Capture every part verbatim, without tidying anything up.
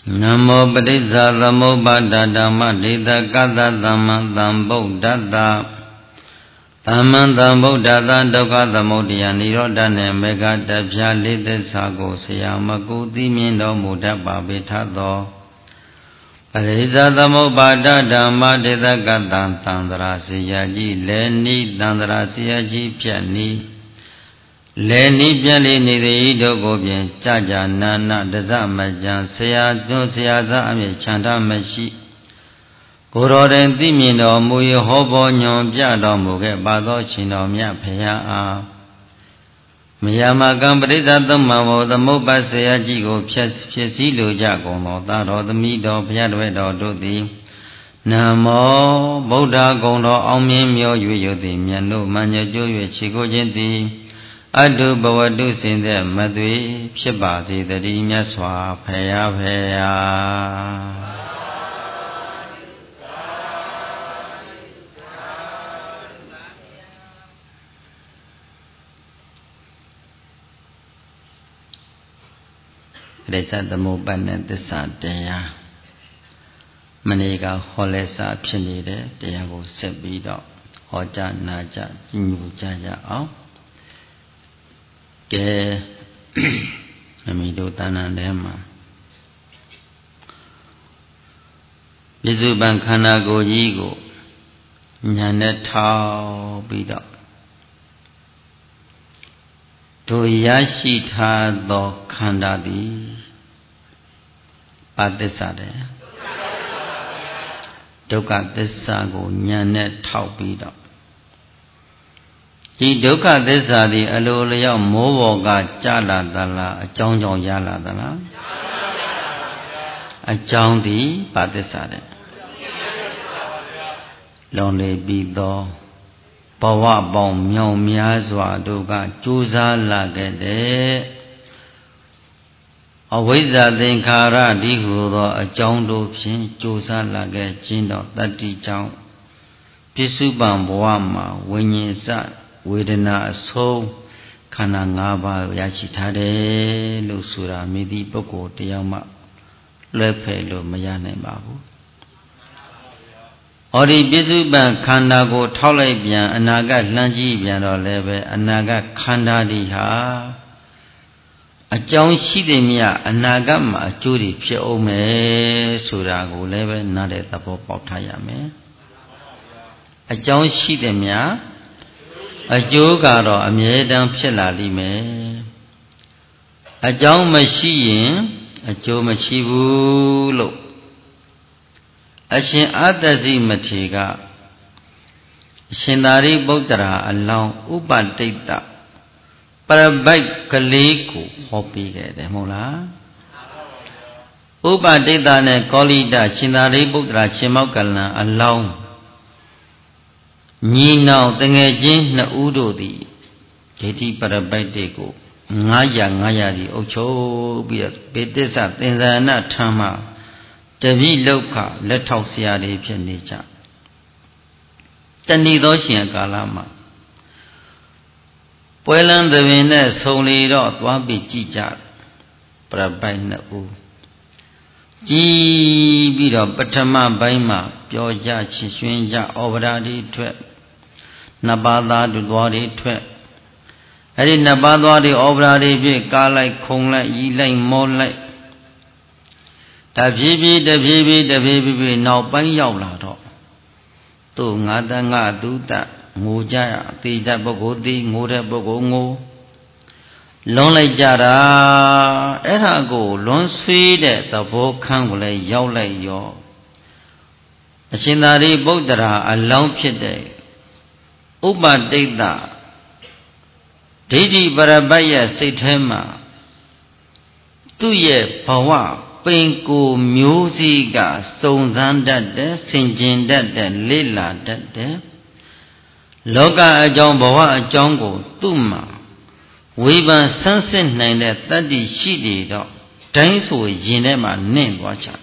Namo Buddhisa Thammupada Dhamma Dita Kata Dhamma Thambuddhata Dhamma Thambuddhata Dukkha Thamudaya Nirodha Ne Mega Tapya Lithissa Ko Sayamaku Thimin Tormu Tappa Pithatho Buddhisa Thammupada Dhamma Dita Kata Thandara Siyaji Leni Thandara Siyaji Pyani Leni Pyali Nidhi Doko Pyen Chaja Nana Dasa Majan Saya Tun Sayaza Ame Chanda Mashi Kuroden Thimin Tormu Hobo Nyon Pya Tormu Ke Pado Chino Mya Phaya A Miyama Kam Buddhisa Thamma Thammupada Sayaji Ko Phesi Lo Ja Kon Tho Tharo Thami Do Phaya Twe Do Do Thi Namo Buddha Kon Tho Aung Myin Myo Yue Yo Thi Myan Do Manya Jo Yue Chi Ko Chin Thi Adu Bhavatu Sindhe Madhve Phit Se Tari Myat Swa Phaya Phaya Resa Thammupada Thissa Taya Maniga Holesa Phit Nede Taya Ko Set Pi Do Hoja Naja Nyu Jaja Aung Ke Namido Tanan Dema Visu Bankana Go Yigo Nyanet Tao Bido To Yashi Tha Do Khanda Di Padissa De Dukkha Thissa Ko Nyanet Tao Bido Di Dukkha Thissa Di Alo Layaw Mo Boga Chala Dala Achaung Chaung Yala Dala Achaung Di Padissa De Long Le Bido Bhava Paung Myaung Mya Swa Dukkha Chusa La Ke De Avizza Thingkhara Di Hu Tho Achaung Do Phyin Chusa La Ke Chin Do Tatti Chaung Pissuppan Bhava Ma Vinyin Sa Vedana Asong Khana Nga Pa Yashi Thade Lo Sura Midi Pukkho Tayaw Ma Lwe Phe Lo Maya Naing Pa Bu Odi Pissuppan Khanda Ko Thau Lai Pyan Anagat Hlan Ji Pyan Do Le Be Anagat Khanda Di Ha Achaung Shi De Mya Anagat Ma Acho Di Phit Aung Me Sura Ko Le Be Nade Thabo Pauk Tha Ya Me Achaung Shi De Mya Ajo Karo Amye Tang Phit La Li Me Achaung Ma Shi Yin Ajo Ma Shi Bu Lo Ashin Atasi Mathi Ka Ashin Tariputtara Aloung Upatitta Parabhait Kale Ko Ho Pi Ke De Mဟုတ်လားUpatitta Ne Kolita Ashin Tariputtara Chimok Kalan Aloung Nhi Nao Tenghe Chin Nna U Do Thi Dethi Parabhait De Ko Ngaya Ngaya Di Auk Chou Pi Pe Thissa Thinsana Thamma Tabi Lokha Let Thok Sya De Phit Ne Cha Tani Tho Shin Kala Ma Pwe Lan Thavin Ne Song Le Do Twa Pi Ji Ja Parabhait Nna U Ji Pi Do Pathama Bai Ma Pyo Ja Chit Shwin Ja Obara Di Thwet Napa Tha Du Twa Di Thwet Adi Napa Twa Di Obara Di Phit Ka Lai Khong Lai Yi Lai Mo Lai Ta Phi Phi Ta Phi Phi Ta Phi Phi Nauk Pai Yauk La Tho Tu Nga Ta Nga Tu Ta Ngo Ja Ya Thi Ta Pukkho Thi Ngo Ta Pukkho Ngo Luan Lai Ja Ta Aitha Ko Luan Swee De Thabo Khang Ko Lai Yauk Lai Yo Ashin Tariputtara Aloung Phit De Upatitta Dethi Parabhait Ye Sight Thae Ma Tu Ye Bhava Pen Ko Myo Si Ka Song San Dat De Sin Chin Dat De Le La Dat De Loka Achaung Bhava Achaung Ko Tu Ma Veban San Sit Naing De Tatti Shi De Do Dain So Yin De Ma Nint Twa Cha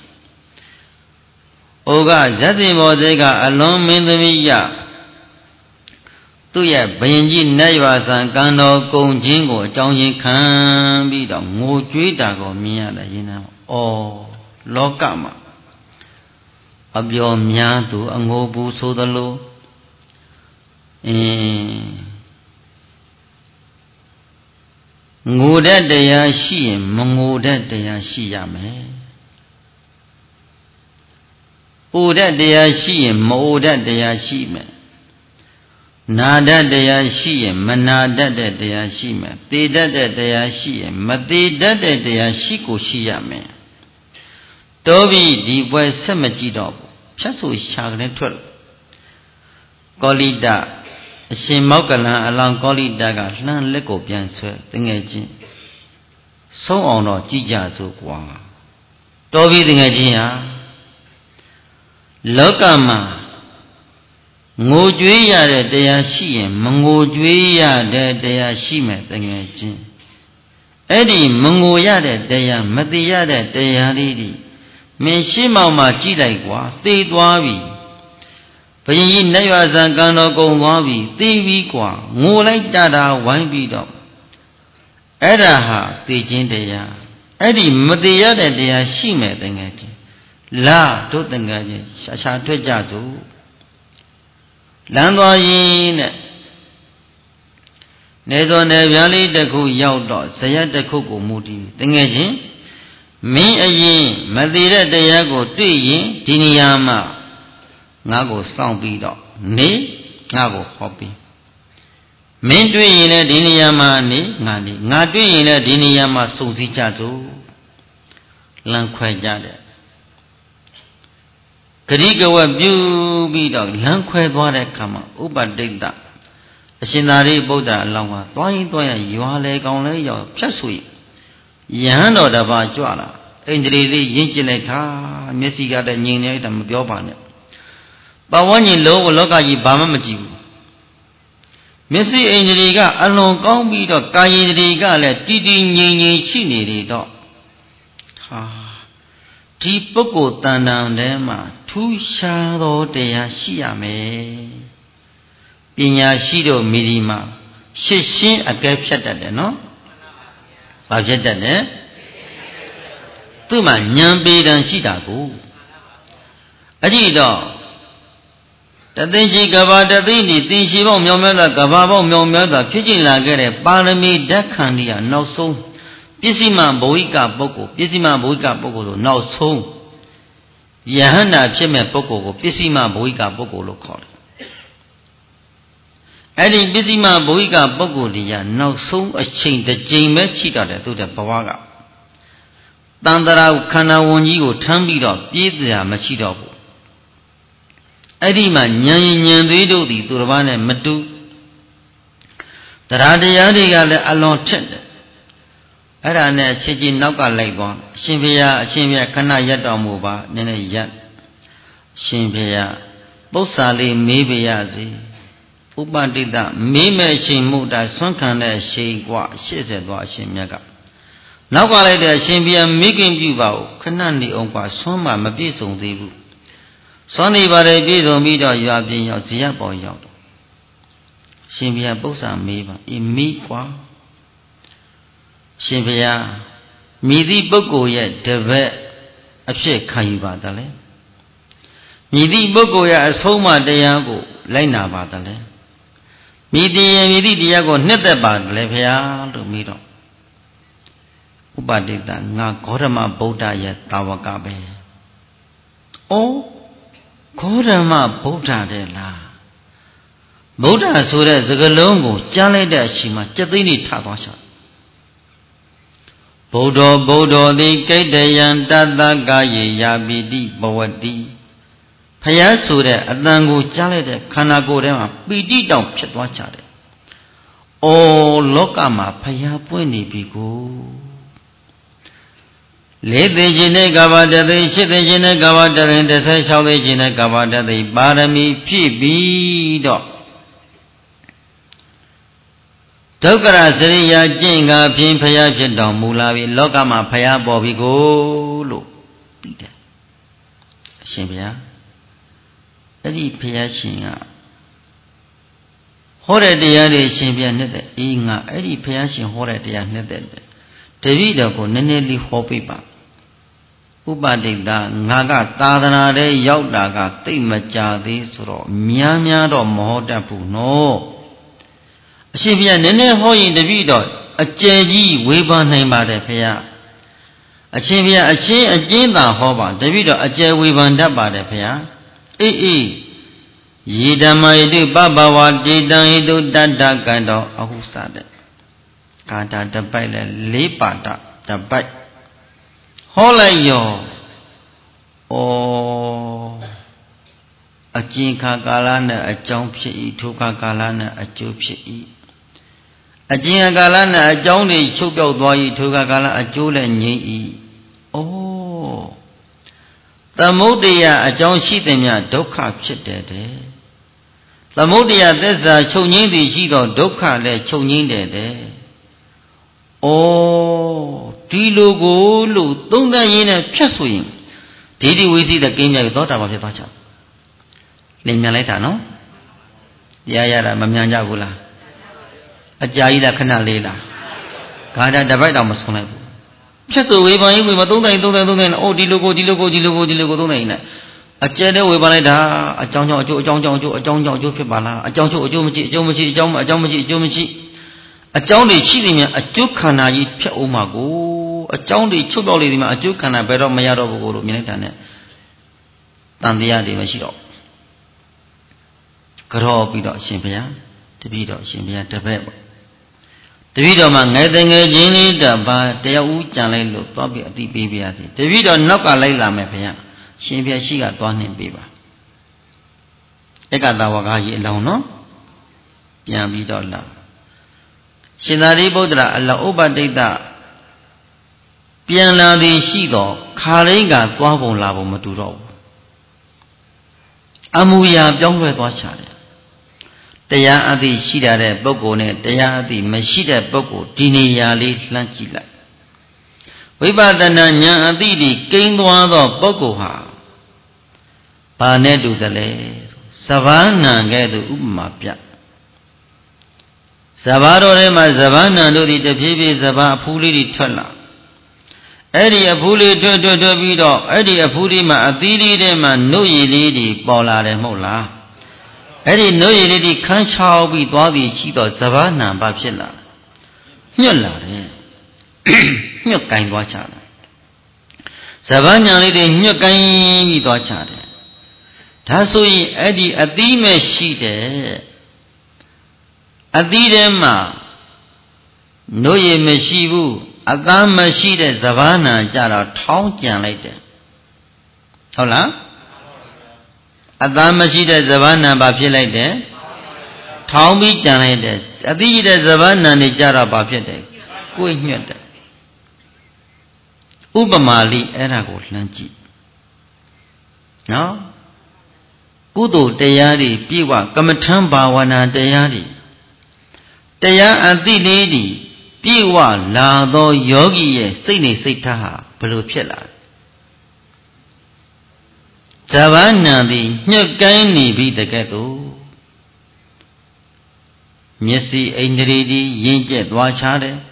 Oga Jati Mo De Ka Alon Min Thami Ya Tu Ye Bhayin Ji Nat Ywa San Kan Do Kong Chin Ko Achaung Yin Khan Pi Do Ngo Chwe Ta Ko Myin Ya Da Yin Na Oh လောကမှာအပျော်များသူအငိုဘူးဆိုသလိုအင်းငိုတဲ့တရားရှိရင်မငိုတဲ့တရားရှိရမယ်။အိုတဲ့တရားရှိရင်မအိုတဲ့တရားရှိမယ်။နာတတ်တရားရှိရင်မနာတတ်တဲ့တရားရှိမယ်။သေတတ်တဲ့တရားရှိရင်မသေတတ်တဲ့တရားရှိကိုရှိရမယ်။တောပြီးဒီပွဲဆက်မကြည့်တော့ဘူး။ဖြတ်ဆိုရှာကလေးထွက်ကောလိတအရှင်မောက္ကလံအလောင်းကောလိတကလှမ်းလက်ကိုပြန်ဆွဲတငယ်ချင်းဆုံးအောင်တော့ကြည်ကြစို့ကွာတော်ပြီတငယ်ချင်းဟာလောကမှာငိုကြွေးရတဲ့တရားရှိရင်မငိုကြွေးရတဲ့တရားရှိမယ်တငယ်ချင်းအဲ့ဒီမငိုရတဲ့တရားမသိရတဲ့တရားလေးဒီမင်းရှင်းမောင်မှာကြည့်လိုက်ကွာသိသွားပြီဘုရင်ကြီးနတ်ရွာဇံကံတော်ကုံသွားပြီသိပြီကွာငိုလိုက်ကြတာဝိုင်းပြီးတော့အဲ့ဒါဟာသိခြင်းတရားအဲ့ဒီမသိရတဲ့တရားရှိမယ်တကယ်ချင်းလာတို့တကယ်ချင်းရှာရှာထွက်ကြစို့လမ်းသွားရင်တဲ့နေစောနယ်ပြားလေးတစ်ခုရောက်တော့ဇယက်တစ်ခုကိုမူတည်တကယ်ချင်းမင်းအရင်မသိတဲ့တရားကိုတွေ့ရင်ဒီနေရာမှာငါ့ကိုစောင့်ပြီးတော့နေငါ့ကိုဟောပြီးမင်းတွေ့ရင်လည်းဒီနေရာမှာနေငါနေငါတွေ့ရင်လည်းဒီနေရာမှာစုံစည်းကြစို့လမ်းခွဲကြတဲ့ဂရိကဝတ်ပြုပြီးတော့လမ်းခွဲသွားတဲ့အခါမှာဥပတိတ်တအရှင်သာရိပုတ္တရာအလောင်းကသွားရင်သွားရရွာလေကောင်လဲရောက်ဖြတ်ဆိုရဟန်းတော်တစ်ပါးကြွလာအိန္ဒြေလေးရင့်ကျင်လိုက်တာမျက်စိကတည်းငြိမ်နေလိုက်တာမပြောပါနဲ့ပတ်ဝန်းကျင်လုံးလောကကြီးဘာမှမကြည့်ဘူးမျက်စိအိန္ဒြေကအလွန်ကောင်းပြီးတော့ကာယိန္ဒြေကလည်းတည်တည်ငြိမ်ငြိမ်ရှိနေတယ်တော့ဟာဒီပုဂ္ဂိုလ်တန်တန်ထဲမှာထူးရှားသောတရားရှိရမယ်ပညာရှိတို့မိဒီမှာရှစ်ရှင်းအကဲဖြတ်တတ်တယ်နော်ဘာဖြတ်တတ်လဲသူ့မှာဉာဏ်ပေတံရှိတာကိုအဲ့ဒီတော့တသိရှိကဘာတသိနေသင်ရှိပေါင်းမြောင်များစွာကဘာပေါင်းမြောင်များစွာဖြစ်ကျင်လာခဲ့တဲ့ပါရမီဓာတ်ခန္တီဟာနောက်ဆုံးပစ္စည်းမဘဝိကပုဂ္ဂိုလ်ပစ္စည်းမဘဝိကပုဂ္ဂိုလ်လို့နောက်ဆုံးယဟန္တာဖြစ်မဲ့ပုဂ္ဂိုလ်ကိုပစ္စည်းမဘဝိကပုဂ္ဂိုလ်လို့ခေါ်တယ်အဲ့ဒီပစ္စည်းမဘဝိကပုဂ္ဂိုလ်တွေကနောက်ဆုံးအချိန်တစ်ကြိမ်ပဲရှိတော့တယ်သူတဲ့ဘဝကတန်တရာခန္ဓာဝန်ကြီးကိုထမ်းပြီးတော့ပြေးစရာမရှိတော့ဘူးအဲ့ဒီမှာဉာဏ်ဉာဏ်သေးတို့သည်သူတစ်ပါးနဲ့မတူတရားတရားတွေကလည်းအလွန်ထက်တယ်အဲ့ဒါနဲ့ချစ်ကြီးနောက်ကလိုက်သွားအရှင်ဘုရားအရှင်ဘုရားခဏရက်တော်မူပါနည်းနည်းရက်အရှင်ဘုရားပု္ပ္ပာလေးမေးပါရစေဥပတိတမေးမဲ့ရှင်မှုတာဆွမ်းခံတဲ့ရှင်กว่าရှေ့ဆက်သွားအရှင်မြတ်ကနောက်ကလိုက်တဲ့အရှင်ဘုရားမိခင်ပြုပါဦးခဏနေအောင်กว่าဆွမ်းမမပြည့်စုံသေးဘူးဆွမ်းနေပါတယ်ပြည့်စုံပြီးတော့ရွာပြင်ရောက်ဇေယျပေါ်ရောက်တော့ရှင်ဘုရားပု္ပ္ပာမေးပါအေးမိกว่าရှင်ဘုရားမိသည့်ပုဂ္ဂိုလ်ရဲ့တပည့်အဖြစ်ခံယူပါသလဲမိသည့်ပုဂ္ဂိုလ်ရဲ့အဆုံးအမတရားကိုလိုက်နာပါသလဲမိတည်ရင်မိသည့်တရားကိုနှစ်သက်ပါသလဲဘုရားလို့မေးတော့ဥပတိတငါဂေါတမဗုဒ္ဓရဲ့တာဝကပဲဩဂေါတမဗုဒ္ဓတဲ့လားဗုဒ္ဓဆိုတဲ့စကားလုံးကိုကြားလိုက်တဲ့အချိန်မှာစက်သိန်းတွေထသွားချဗုဒ္ဓဗုဒ္ဓတိကိတ္တယံတတ္တကာယေယာပိတိဘဝတိဖျားဆိုတဲ့အတန်ကိုကြားလိုက်တဲ့ခန္ဓာကိုယ်ထဲမှာပီတိတောင်ဖြစ်သွားကြတယ်။အော်လောကမှာဖျားပွင့်နေပြီကိုလေးသိခြင်းနဲ့ကဘာတသိရှစ်သိခြင်းနဲ့ကဘာတရင်တစ်ဆယ်ခြောက်သိခြင်းနဲ့ကဘာတသိပါရမီဖြည့်ပြီးတော့ဒုက္ခရစရိယာကျင့်ကားဖြင့်ဖျားဖြစ်တော်မူလာပြီလောကမှာဖျားပေါ်ပြီကိုလို့သိတယ်အရှင်ဘုရားအဲ့ဒီဘုရားရှင်ကဟောတဲ့တရားတွေရှင်ဘုရားနဲ့တဲ့အေးငါအဲ့ဒီဘုရားရှင်ဟောတဲ့တရားနဲ့တဲ့တပည့်တော်ကိုနည်းနည်းလေးဟောပေးပါ Upadita Naga Tadana de Yaudaga Timaja de Suro Miamia do Mohoda Puno Shivia Nene Hoy in the video a Jeji Weber name by the Pia a Shivia a She a Jinda Hoba the video a Jay Weber by the Pia E Yidamaidu Baba wa Jidan Dada Gando Ahusade Kata the Baile Lipata the Bite Holayo Oh a Jinka Galana a jump she Tuka Galana a jup she a Jinka Galana a Johnny Chuko Boy Tuka Gala a Julian ye Oh the Modia a John Sheetamia Doka Chitted The Modia there's a Chonin the Shido Doka le Chonin de Oh Tilugo Lu Dunga in a Chaswing Did we see the game you thought about your touch? Limaleta no? Yayara Mamanya Gula a Jaida Canalila Gada the right almost connect. Chasway by we were don't I oh Dilugo Dilugo Dilugo Dilugo Dona. A Jedi Webaleda, a John Joe, John Joe, a John Joe Pibala, a John Joe, Jomachi, Jomachi, Jomachi, Jomachi, a Johnny Chilima, a Jukana, Umago, a Johnny Chubolima, a Jukana, Bedo Mayaro, Minetane, Tandia de Machiro. Karo Bido Shimpia, the Bido Shimpia, the Bebo. The Bido man, I think a genie, the Ba, Dea Ujan, look, Bobby, the baby, the Bido knock a lay lamepia. Shimpia Shiga Twanin Biba Ekata Wagaji Launo Yambi Dolla Shinari Bodra alla Ubadita Piana di Shido Karinga Twabo Labo Maturo Amuya Jongwe Twachare Tea Adi Shida Bogone Tea Adi Meshida Bogo Dini Yali Lanchila Vibadana Nya Adi Kingwado Bogoha Panedu the lay Savannah get the Umapia Savado Rema Savannah do the baby Zava Puli Tula Eddie a Puli to Vido, Eddie a Pulima Adili Rema no ye lady Bola de Mola Eddie no ye lady can't chow be Dwadi Chido Savannah Babilla Nula New kind watcher Savannah lady new kind watcher Tasui Eddie Adime Shide Adidema Noye Meshivu Adama Shide Zavana Jara Tonkian later. Hola Adama Shide Zavana Bapilate Tommy Janides Adida Zavana Nijara Bapete Queen Yet Ubamali Erago Lanchi No Kudo Tayari, Piwa, Kamatamba Wana Tayari. Taya Adilidi, Piwa, Lado Yogi, Sini Sitaha, Pelupilla. Savannah the Nyakaini be the ghetto. Messi Indridi, Yinjet Wachare.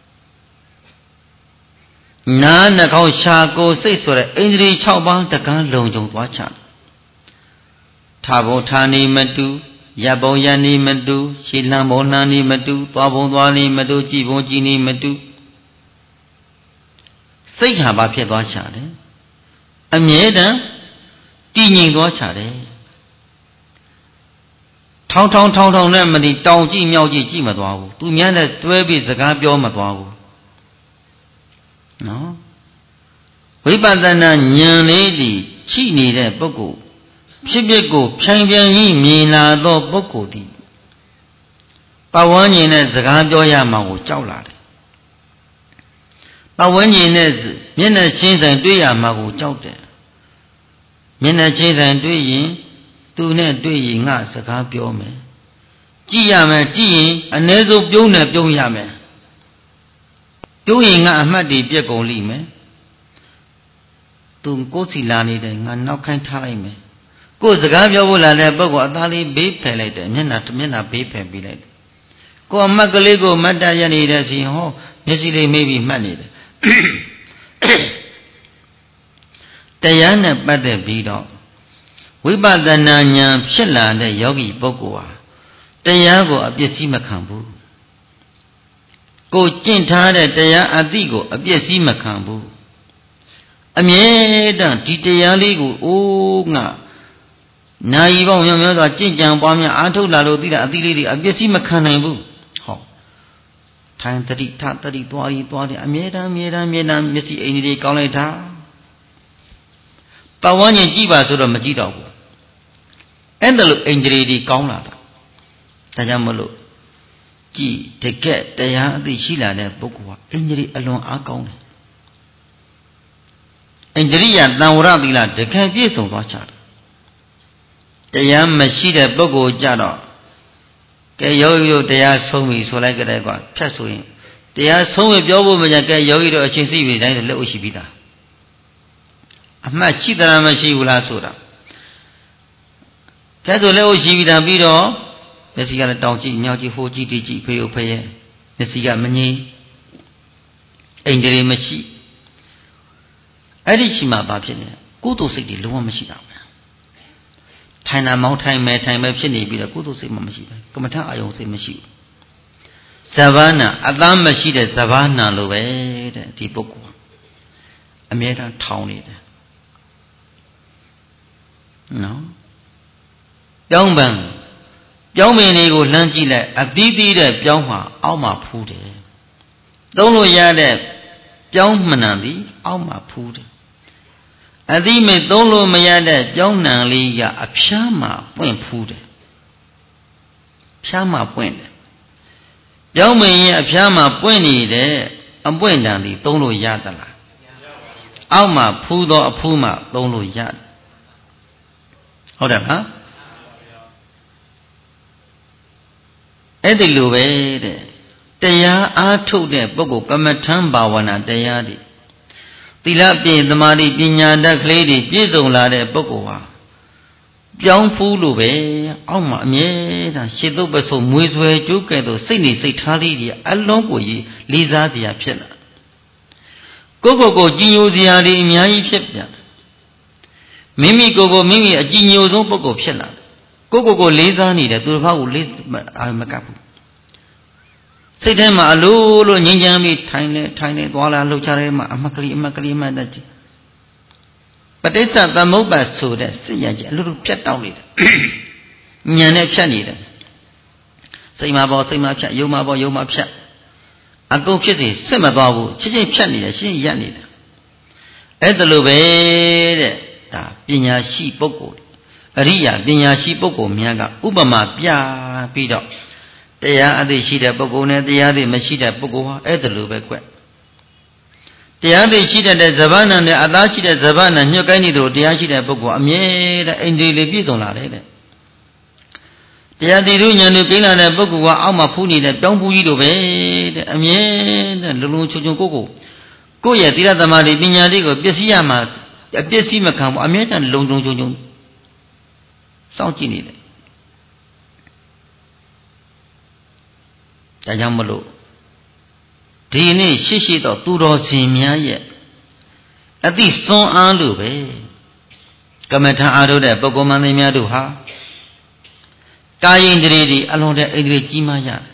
Nana Kau Shako says for Indri Chauban Takan Long Wachar. Tabo Tani Matu, Yabo Yani Matu, Shilamo Nani Matu, Tabo Wani Matu, Jibo Jini Matu. Say Habapia Wachare. A Mieda, Tini Wachare. Tong Tong Tong Tong Lemony, Tong Ji Mioji Jimadwaw, to Miana Dwebi Zagabio Madwaw. No? We badana Nyan lady, Chini de Boko. Shibeko, Champion Mina do Bokoti. Pawani Nez Zagabioya Mago Chaulade. Pawani Nez, Mina Chins and Duya Mago Chaute. Mina Chins and Duyin, do net doing us a capiome. Giame, Gi, a nezo Buna Buyame. Doing a muddy Biago Lime. To go see Lani, and now can't tell me. Go the Gaviola, Bogo, Dali, Babe Pellet, Mina to Mina Babe Pellet. Go a Magalego, Madayani, as he ho, Missy may be managed. တရားနဲ့ပတ်သက်ပြီးတော့ဝိပဿနာဉာဏ်ဖြစ်လာတဲ့ယောဂီပုဂ္ဂိုလ်ဟာတရားကိုအပြစ်စီးမခံဘူးကိုကျင့်ထားတဲ့တရားအသိကိုအပြစ်စီးမခံဘူးအမြဲတမ်းဒီတရားလေးကိုအိုးငါနာယီပေါင်းများများစွာကျင့်ကြံပွားများအားထုတ်လာလို့သိတာအသိလေးတွေအပြစ်စီးမခံနိုင်ဘူးဟောထိုင်တတိထတတိသွားရီသွားတယ်အမြဲတမ်းအမြဲတမ်းအမြဲတမ်းမျက်စိအိမ်တွေကောင်းလိုက်တာပဝန်းကျင်ကြည့်ပါဆိုတော့မကြည့်တော့ဘူးအဲ့ဒါလို့အိမ်တွေတွေကောင်းလာတာဒါကြောင့်မလို့ကြည်တကက်တရားအသိရှိလာတဲ့ပုဂ္ဂိုလ်ဟာအိန္ဒြေအလွန်အားကောင်းတယ်အိန္ဒြိယတံဝရသီလတကယ်ပြည့်စုံသွားကြတယ်တရားမရှိတဲ့ပုဂ္ဂိုလ်ကြတော့ကဲယောဂီတို့တရားဆုံးပြီဆိုလိုက်ကြတဲ့ကွာဖြတ်ဆိုရင်တရားဆုံးပြီပြောဖို့မကြကဲယောဂီတို့အချင်းစိပြီတိုင်းလက်ဥရှိပြီးသားအမှတ်ရှိသလားမရှိဘူးလားဆိုတာကဲဆိုလက်ဥရှိပြီးသားပြီးတော့မျက်စိကလည်းတောင်ကြည့်မြောက်ကြည့်ဟိုကြည့်ဒီကြည့်ဖေးဖေးရဲ့မျက်စိကမငြိမ်အိန္ဒြေမရှိအဲ့ဒီရှိမှဘာဖြစ်လဲကုသိုလ်စိတ်တွေလုံးဝမရှိတာပဲထိုင်တာမောင်းထိုင်မယ်ထိုင်မယ်ဖြစ်နေပြီးတော့ကုသိုလ်စိတ်မှမရှိဘူးကမ္မထအာယုံစိတ်မရှိဘူးဇဘာနာအသားမရှိတဲ့ဇဘာနာလိုပဲတဲ့ဒီပုဂ္ဂိုလ်အမြဲတမ်းထောင်နေတယ်နော်ပြောင်းပန်းပြောင်းပင်တွေကိုလှမ်းကြည့်လိုက်အသီးသီးတဲ့ပြောင်းမှာအောက်မှာဖူးတယ်သုံးလို့ရတဲ့ပြောင်းမှန်တယ်သည်အောက်မှာဖူးတယ်အသီးမဲ့သုံးလို့မရတဲ့ပြောင်းနှံလေးကအဖျားမှာပွင့်ဖူးတယ်ဖျားမှာပွင့်တယ်ပြောင်းပင်ရဲ့အဖျားမှာပွင့်နေတဲ့အပွင့်တန်သည်သုံးလို့ရသလားအောက်မှာဖူးသောအဖူးမှာသုံးလို့ရတယ်ဟုတ်တယ်လားအဲ့ဒီလိုပဲတဲ့တရားအားထုတ်တဲ့ပုဂ္ဂိုလ်ကမ္မထံဘာဝနာတရားတွေသီလပြည့်သမာဓိပညာတတ်ကလေးတွေပြည့်စုံလာတဲ့ပုဂ္ဂိုလ်ဟာပြောင်းဖူးလို့ပဲအောက်မှာအမြဲတမ်းရှစ်သုတ်ပစုံမွေးဆွဲကြိုးကဲ့သို့စိတ်နေစိတ်ထားလေးတွေအလုံးကိုကြီးလေးစားစရာဖြစ်လာကိုကိုကိုကြည်ညိုစရာတွေအများကြီးဖြစ်ပြန်မိမိကိုကိုမိမိအကြည်ညိုဆုံးပုဂ္ဂိုလ်ဖြစ်လာကိုကိုကိုလေးစားနေတယ်သူတစ်ပါးကိုလေးအာမကပ်ဘူးစိတ်ထဲမှာအလိုလိုငြိမ်းချမ်းပြီးထိုင်နေထိုင်နေသွားလာလှုပ်ရှားတဲ့မှာအမတ်ကလေးအမတ်ကလေးအမတ်တကြီးပဋိစ္စသမုပ္ပါဆိုတဲ့စိတ်ရကြီးအလိုလိုဖြတ်တောင်းနေတယ်ညံနဲ့ဖြတ်နေတယ်စိတ်မှာပေါ်စိတ်မှာဖြတ်ယုံမှာပေါ်ယုံမှာဖြတ်အကုန်ဖြစ်စီစစ်မသွားဘူးချင်းချင်းဖြတ်နေတယ်ရှင်းရက်နေတယ်အဲ့ဒါလိုပဲတဲ့ဒါပညာရှိပုဂ္ဂိုလ်အရိယာပညာရှိပုဂ္ဂိုလ်များကဥပမာပြပြီးတော့တရားအသိရှိတဲ့ပုဂ္ဂိုလ်နဲ့တရားသိမရှိတဲ့ပုဂ္ဂိုလ်ဟာအဲ့ဒါလိုပဲကွတရားသိရှိတဲ့ဇဗာနံနဲ့အသားရှိတဲ့ဇဗာနံညှို့ကိုင်းနေတယ်လို့တရားရှိတဲ့ပုဂ္ဂိုလ်အမြဲတမ်းအိန္ဒြေလေးပြည့်စုံလာတယ်တဲ့တရားသိတို့ဉာဏ်တို့ကိန်းလာတဲ့ပုဂ္ဂိုလ်ကအောက်မှာဖူးနေတဲ့ပြောင်းဖူးကြီးတို့ပဲတဲ့အမြဲတမ်းလုံလုံချုံချုံကိုကိုကိုယ့်ရဲ့သီလသမာဓိပညာလေးကိုပစ္စည်းရမှာအပစ္စည်းမခံဘူးအမြဲတမ်းလုံလုံချုံချုံစောင့်ကြည့်နေတယ်ဒါကြောင့်မလို့ဒီနေ့ရှိရှိတော့သူတော်စင်များရဲ့အသိစွမ်းအားလို့ပဲကမ္မထာအားထုတ်တဲ့ပုဂ္ဂိုလ်မှန်သမျှတို့ဟာကာယိန္ဒြေတွေအလွန်တဲ့အိန္ဒြေကြီးမားရတယ်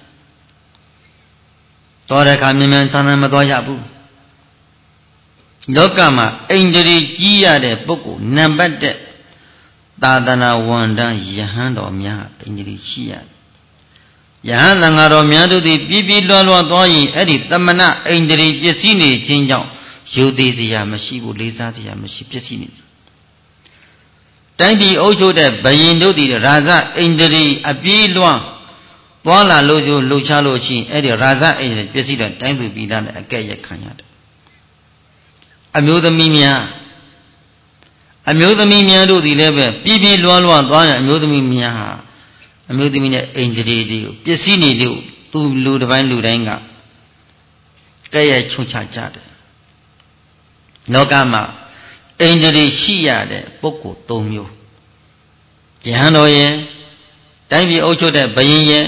။တော်တဲ့အခါမြင်မြန်ဆန်းဆန်းမသွားရဘူး။လောကမှာအိန္ဒြေကြီးရတဲ့ပုဂ္ဂိုလ်နံပါတ်တစ်သာသနာဝန်တန်းယဟန်တော်များအိန္ဒြေရှိရတယ်ယဟန်သံဃာတော်များတို့သည်ပြည့်ပြည့်လွှားလွှားသွားရင်အဲ့ဒီတမနာအိန္ဒြေပစ္စည်းနေခြင်းကြောင့်ယူသေးစရာမရှိဘူးလေးစားစရာမရှိပစ္စည်းနေတိုင်းပြည်အုပ်ချုပ်တဲ့ဘယင်တို့သည်ရာဇအိန္ဒြေအပြေးလွှားသွားလာလို့ကျလှုပ်ရှားလို့ရှိရင်အဲ့ဒီရာဇအိန္ဒြေပစ္စည်းတဲ့တိုင်းသူပြည်သားနဲ့အကဲ့ရဲ့ခံရတယ်အမျိုးသမီးများအမျိုးသမီးများတို့သည်လည်းပဲပြည့်ပြည့်လွှားလွှားသွားတဲ့အမျိုးသမီးများဟာအမျိုးသမီးနဲ့အိန္ဒြေတွေကိုပစ္စည်းနေလို့သူလူတစ်ပိုင်းလူတိုင်းကကဲ့ရဲ့ချုံချကြတယ်လောကမှာအိန္ဒြေရှိရတဲ့ပုဂ္ဂိုလ်၃မျိုးယဟန်တော်ရဲ့တိုင်းပြည်အုပ်ချုပ်တဲ့ဘယင်ရဲ့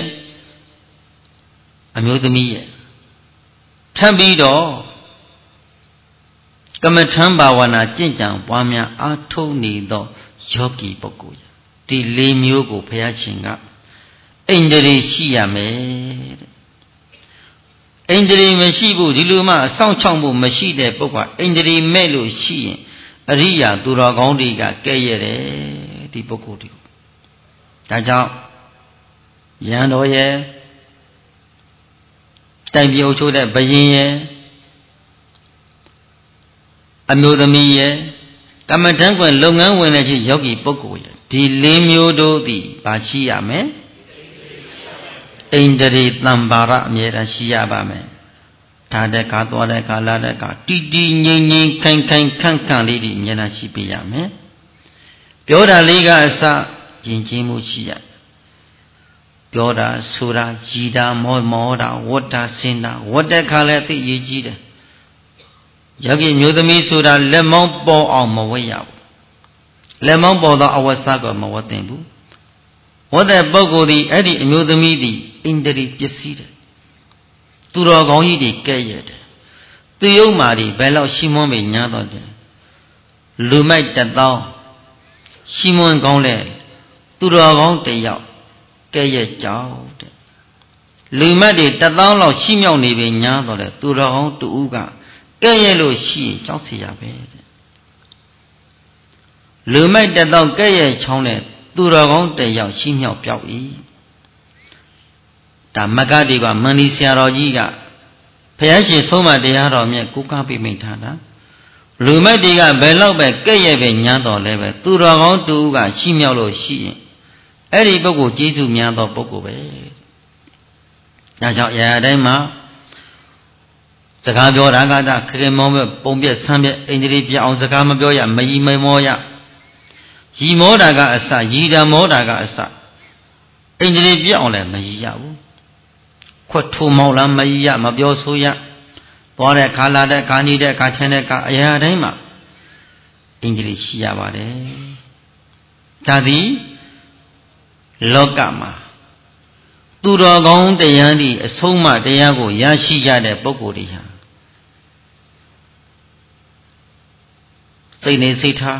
အမျိုးသမီးရဲ့ထပ်ပြီးတော့ကမထံဘာဝနာကျင့်ကြံပွားများအားထုတ်နေသောယောဂီပုဂ္ဂိုလ်ဒီလေးမျိုးကိုဘုရားရှင်ကအိန္ဒြေရှိရမယ်တဲ့အိန္ဒြေမရှိဘူးဒီလိုမှအဆောင်ချောင်းဖို့မရှိတဲ့ပုဂ္ဂိုလ်အိန္ဒြေမဲ့လို့ရှိရင်အရိယာသူတော်ကောင်းတွေကကဲ့ရဲ့တယ်ဒီပုဂ္ဂိုလ်ဒီဒါကြောင့်ယံတော်ရဲ့တိုင်ပြုတ်ချိုးတဲ့ဘယင်ရဲ့အမျိုးသမီးရဲ့ကမ္မထံကွယ်လုပ်ငန်းဝင်တဲ့ချင်းယောဂီပုဂ္ဂိုလ်ရဲ့ဒီလေးမျိုးတို့သည်ဘာရှိရမလဲအိန္ဒြေတံပါရအမြဲတမ်းရှိရပါမယ်ဒါတဲ့ကသွားတဲ့ကလာတဲ့ကတီတီငိမ့်ငိမ့်ခိုင်ခိုင်ခန့်ခန့်လေးဒီအမြဲတမ်းရှိပေးရမယ်ပြောတာလေးကအစယဉ်ကျေးမှုရှိရပြောတာဆိုတာကြည်တာမောမောတာဝတ်တာစင်တာဝတ်တဲ့ခါလည်းသိရေးကြီးတယ်ယောဂီမျိုးသမီးဆိုတာလက်မောင်းပေါ်အောင်မဝတ်ရဘူးလက်မောင်းပေါ်သောအဝတ်စားကိုမဝတ်သင့်ဘူးဝတ်တဲ့ပုဂ္ဂိုလ်ဒီအဲ့ဒီအမျိုးသမီးဒီအိန္ဒြေပစ္စည်းတယ်သူတော်ကောင်းကြီးတွေကဲ့ရဲ့တယ်သူယုံမာဒီဘယ်လောက်ရှိမွန်းပေညာတော့တယ်လူမိုက်တသောရှိမွန်းကောင်းလဲသူတော်ကောင်းတယောက်ကဲ့ရဲ့ကြောက်တဲ့လူမိုက်တွေတသောလောက်ရှိမြောက်နေပေညာတော့တယ်သူတော်ကောင်းတူဦးကကဲ့ရဲ့လို့ရှိရင်ကြောက်เสียရပဲတဲ့လူမိုက်တသောကဲ့ရဲ့ချောင်းတဲ့သူတော်ကောင်းတယောက်ရှိမြောက်ပြောက်၏ဒါမဂ္ဂတိကမန္ဒီဆရာတော်ကြီးကဘုရားရှင်ဆုံးမတရားတော်မြတ်ကိုးကားပြီးမိန့်ထားတာလူမိုက်တွေကဘယ်လောက်ပဲကဲ့ရဲ့ပဲညာတော်လဲပဲသူတော်ကောင်းတူကရှိမြောက်လို့ရှိရင်အဲ့ဒီပုဂ္ဂိုလ်ကျေးဇူးများသောပုဂ္ဂိုလ်ပဲဒါကြောင့်ရာရာတိုင်းမှာစကားပြောတာကတခခင်မောပဲပုံပြက်ဆန်းပြက်အိန္ဒြေပြအောင်စကားမပြောရမယီမမောရရီမောတာကအစရီတာမောတာကအစအိန္ဒြေပြအောင်လည်းမယီရဘူးခွတ်ထိုးမောက်လားမယီရမပြောဆိုရသွားတဲ့ခါလာတဲ့ခါနေတဲ့ခါထင်းတဲ့ခါအရာတိုင်းမှာအိန္ဒြေရှိရပါတယ်ဒါသည်လောကမှာသူတော်ကောင်းတရားဒီအဆုံးမတရားကိုရရှိကြတဲ့ပုဂ္ဂိုလ်တွေဟာစိတ်နေစိတ်ထား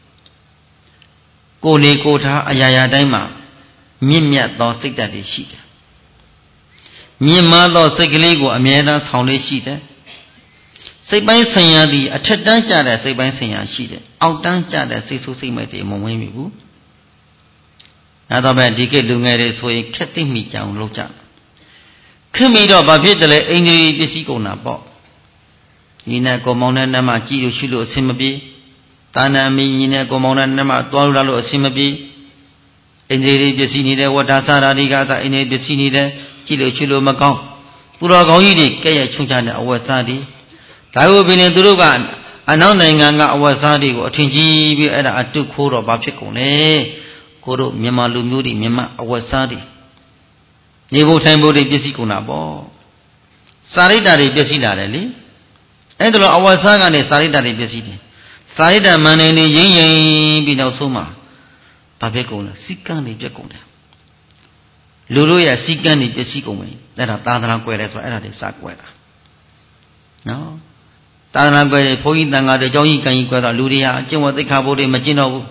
ကိုယ်နေကိုယ်ထားအရာရာတိုင်းမှာမြင့်မြတ်သောစိတ်ဓာတ်တွေရှိတယ်မြင့်မားသောစိတ်ကလေးကိုအမြဲတမ်းဆောင်လေးရှိတယ်စိတ်ပိုင်းဆိုင်ရာသည်အထက်တန်းကျတဲ့စိတ်ပိုင်းဆိုင်ရာရှိတယ်အောက်တန်းကျတဲ့စိတ်ဆိုးစိတ်မဲ့တွေမဝင်မိဘူးအဲတော့ပဲဒီကိလူငယ်တွေဆိုရင်ခက်သိမိကြအောင်လုပ်ကြခက်မိတော့ဘာဖြစ်တယ်လဲအိန္ဒြေပစ္စည်းကုန်တာပေါ့ဒီနဲ့ကိုမောင်နဲ့နှမကြည့်လို့ရှိလို့အဆင်မပြေတာနာမီညီနဲ့ကိုမောင်နဲ့နှမတွားလို့လာလို့အဆင်မပြေအိန္ဒြေပစ္စည်းနေတဲ့ဝတ္ထစာရာဒီကသာအိန္ဒြေပစ္စည်းနေတဲ့ကြည့်လို့ရှိလို့မကောင်းသူတော်ကောင်းကြီးတွေကဲ့ရဲ့ချုံချတဲ့အဝတ်စားတွေဒါကိုပြင်းနေသူတို့ကအနောက်နိုင်ငံကအဝတ်စားတွေကိုအထင်ကြီးပြီးအဲ့ဒါအတုခိုးတော့ဘာဖြစ်ကုန်လဲကိုတို့မြန်မာလူမျိုးတွေမြန်မာအဝတ်စားတွေနေဖို့ထိုင်ဖို့တွေပစ္စည်းကုန်တာပေါ့စာရိတ္တတွေပစ္စည်းလာတယ်လေအဲ့ဒါလိုအဝတ်စားကနေစာရိတ္တတွေပစ္စည်းတယ်စာရိတ္တမန်နေနေရင်းရင်ပြီးနောက်ဆုံးမှာဘာဖြစ်ကုန်လဲစီကံတွေပြက်ကုန်တယ်လူတို့ရဲ့စီကံတွေပစ္စည်းကုန်ပြီအဲ့ဒါသာသနာကွယ်တယ်ဆိုတော့အဲ့ဒါတွေစကွယ်တာနော်သာသနာကွယ်တယ်ဘုန်းကြီးတန်ခါတွေအကြောင်းကြီးကံကြီးကွယ်တော့လူတွေဟာအကျင့်ဝတ်သိက္ခာပုဒ်တွေမကျင့်တော့ဘူး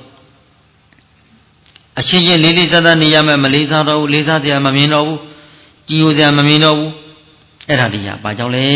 အချင်းချင်းလေးလေးစားစားနေရမယ်မလေးစားတော့ဘူးလေးစားစရာမမြင်တော့ဘူးကြည်ညိုစရာမမြင်တော့ဘူးအဲ့ဒါတွေကဘာကြောင့်လဲ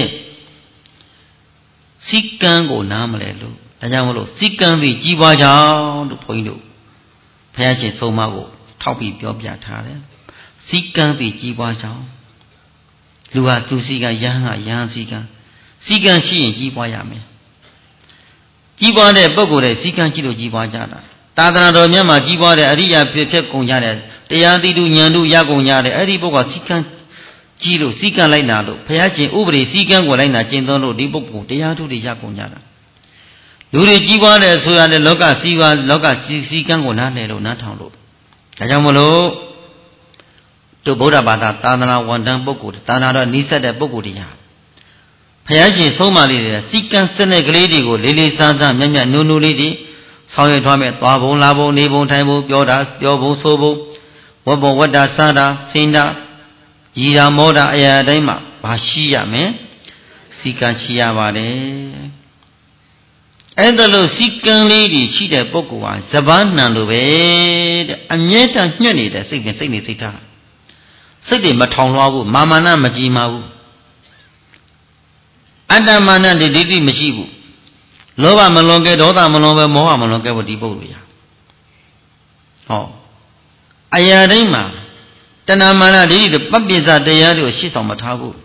စီကံကိုနားမလဲလို့ဒါကြောင့်မလို့စီကံပြီးကြီးပွားကြောင်းလို့ဘုန်းကြီးတို့ဘုရားရှင်ဆုံးမကိုထောက်ပြီးပြောပြထားတယ်စီကံပြီးကြီးပွားကြောင်းလူဟာသူစီကယဟန်ကယဟန်စီကံစီကံရှိရင်ကြီးပွားရမယ်ကြီးပွားတဲ့ပုဂ္ဂိုလ်တွေစီကံကြည့်လို့ကြီးပွားကြတာသာသနာတော်မြတ်မှာကြီးပွားတဲ့အရိယာဖြစ်ဖြစ်ကုန်ကြတဲ့တရားသိတုဉာဏ်တို့ရကုန်ကြတဲ့အဲ့ဒီပုဂ္ဂိုလ်စီကံကြီးလို့စီကံလိုက်နာလို့ဘုရားရှင်ဥပဒေစီကံကိုလိုက်နာကျင့်သုံးလို့ဒီပုဂ္ဂိုလ်တရားထုတွေရကုန်ကြတာလူတွေကြီးပွားတဲ့ဆိုရတဲ့လောကစီကံလောကစီစီကံကိုနားလည်လို့နားထောင်လို့ဒါကြောင့်မလို့တို့ဗုဒ္ဓဘာသာသာသနာဝန်ထမ်းပုဂ္ဂိုလ်သာသနာတော်နီးစပ်တဲ့ပုဂ္ဂိုလ်တွေဟာဘုရားရှင်ဆုံးမလေးတွေစီကံစနစ်ကလေးတွေကိုလေးလေးစားစားမြတ်မြတ်နုနုလေးတွေဆောင်ရွက်ထားမဲ့သွားဘုံလာဘုံနေဘုံထိုင်ဘုံပြောတာပြောဘုံဆိုဘုံဝတ်ဘုံဝတ္တာစားတာစင်တာရည်တာမောတာအရာတိုင်းမှာဘာရှိရမလဲစီကံရှိရပါတယ်အဲ့ဒါလို့စီကံလေးတွေရှိတဲ့ပုဂ္ဂိုလ်ဟာဇပန်းနံလိုပဲတဲ့အမြဲတမ်းညှက်နေတဲ့စိတ်နဲ့စိတ်နေစိတ်ထားစိတ်တွေမထောင်လွှားဘူးမာမာနမကြည်မာဘူးအတ္တမာနတွေဒိဋ္ဌိမရှိဘူးလောဘမလွန်ကဲဒေါသမလွန်ပဲမောဟမလွန်ကဲဘူးဒီပုဂ္ဂိုလ်ရဟောအရာတိုင်းမှာတဏမာနဒိဋ္ဌိတွေပပိစတရားတွေကိုရှေ့ဆောင်မထားဘူး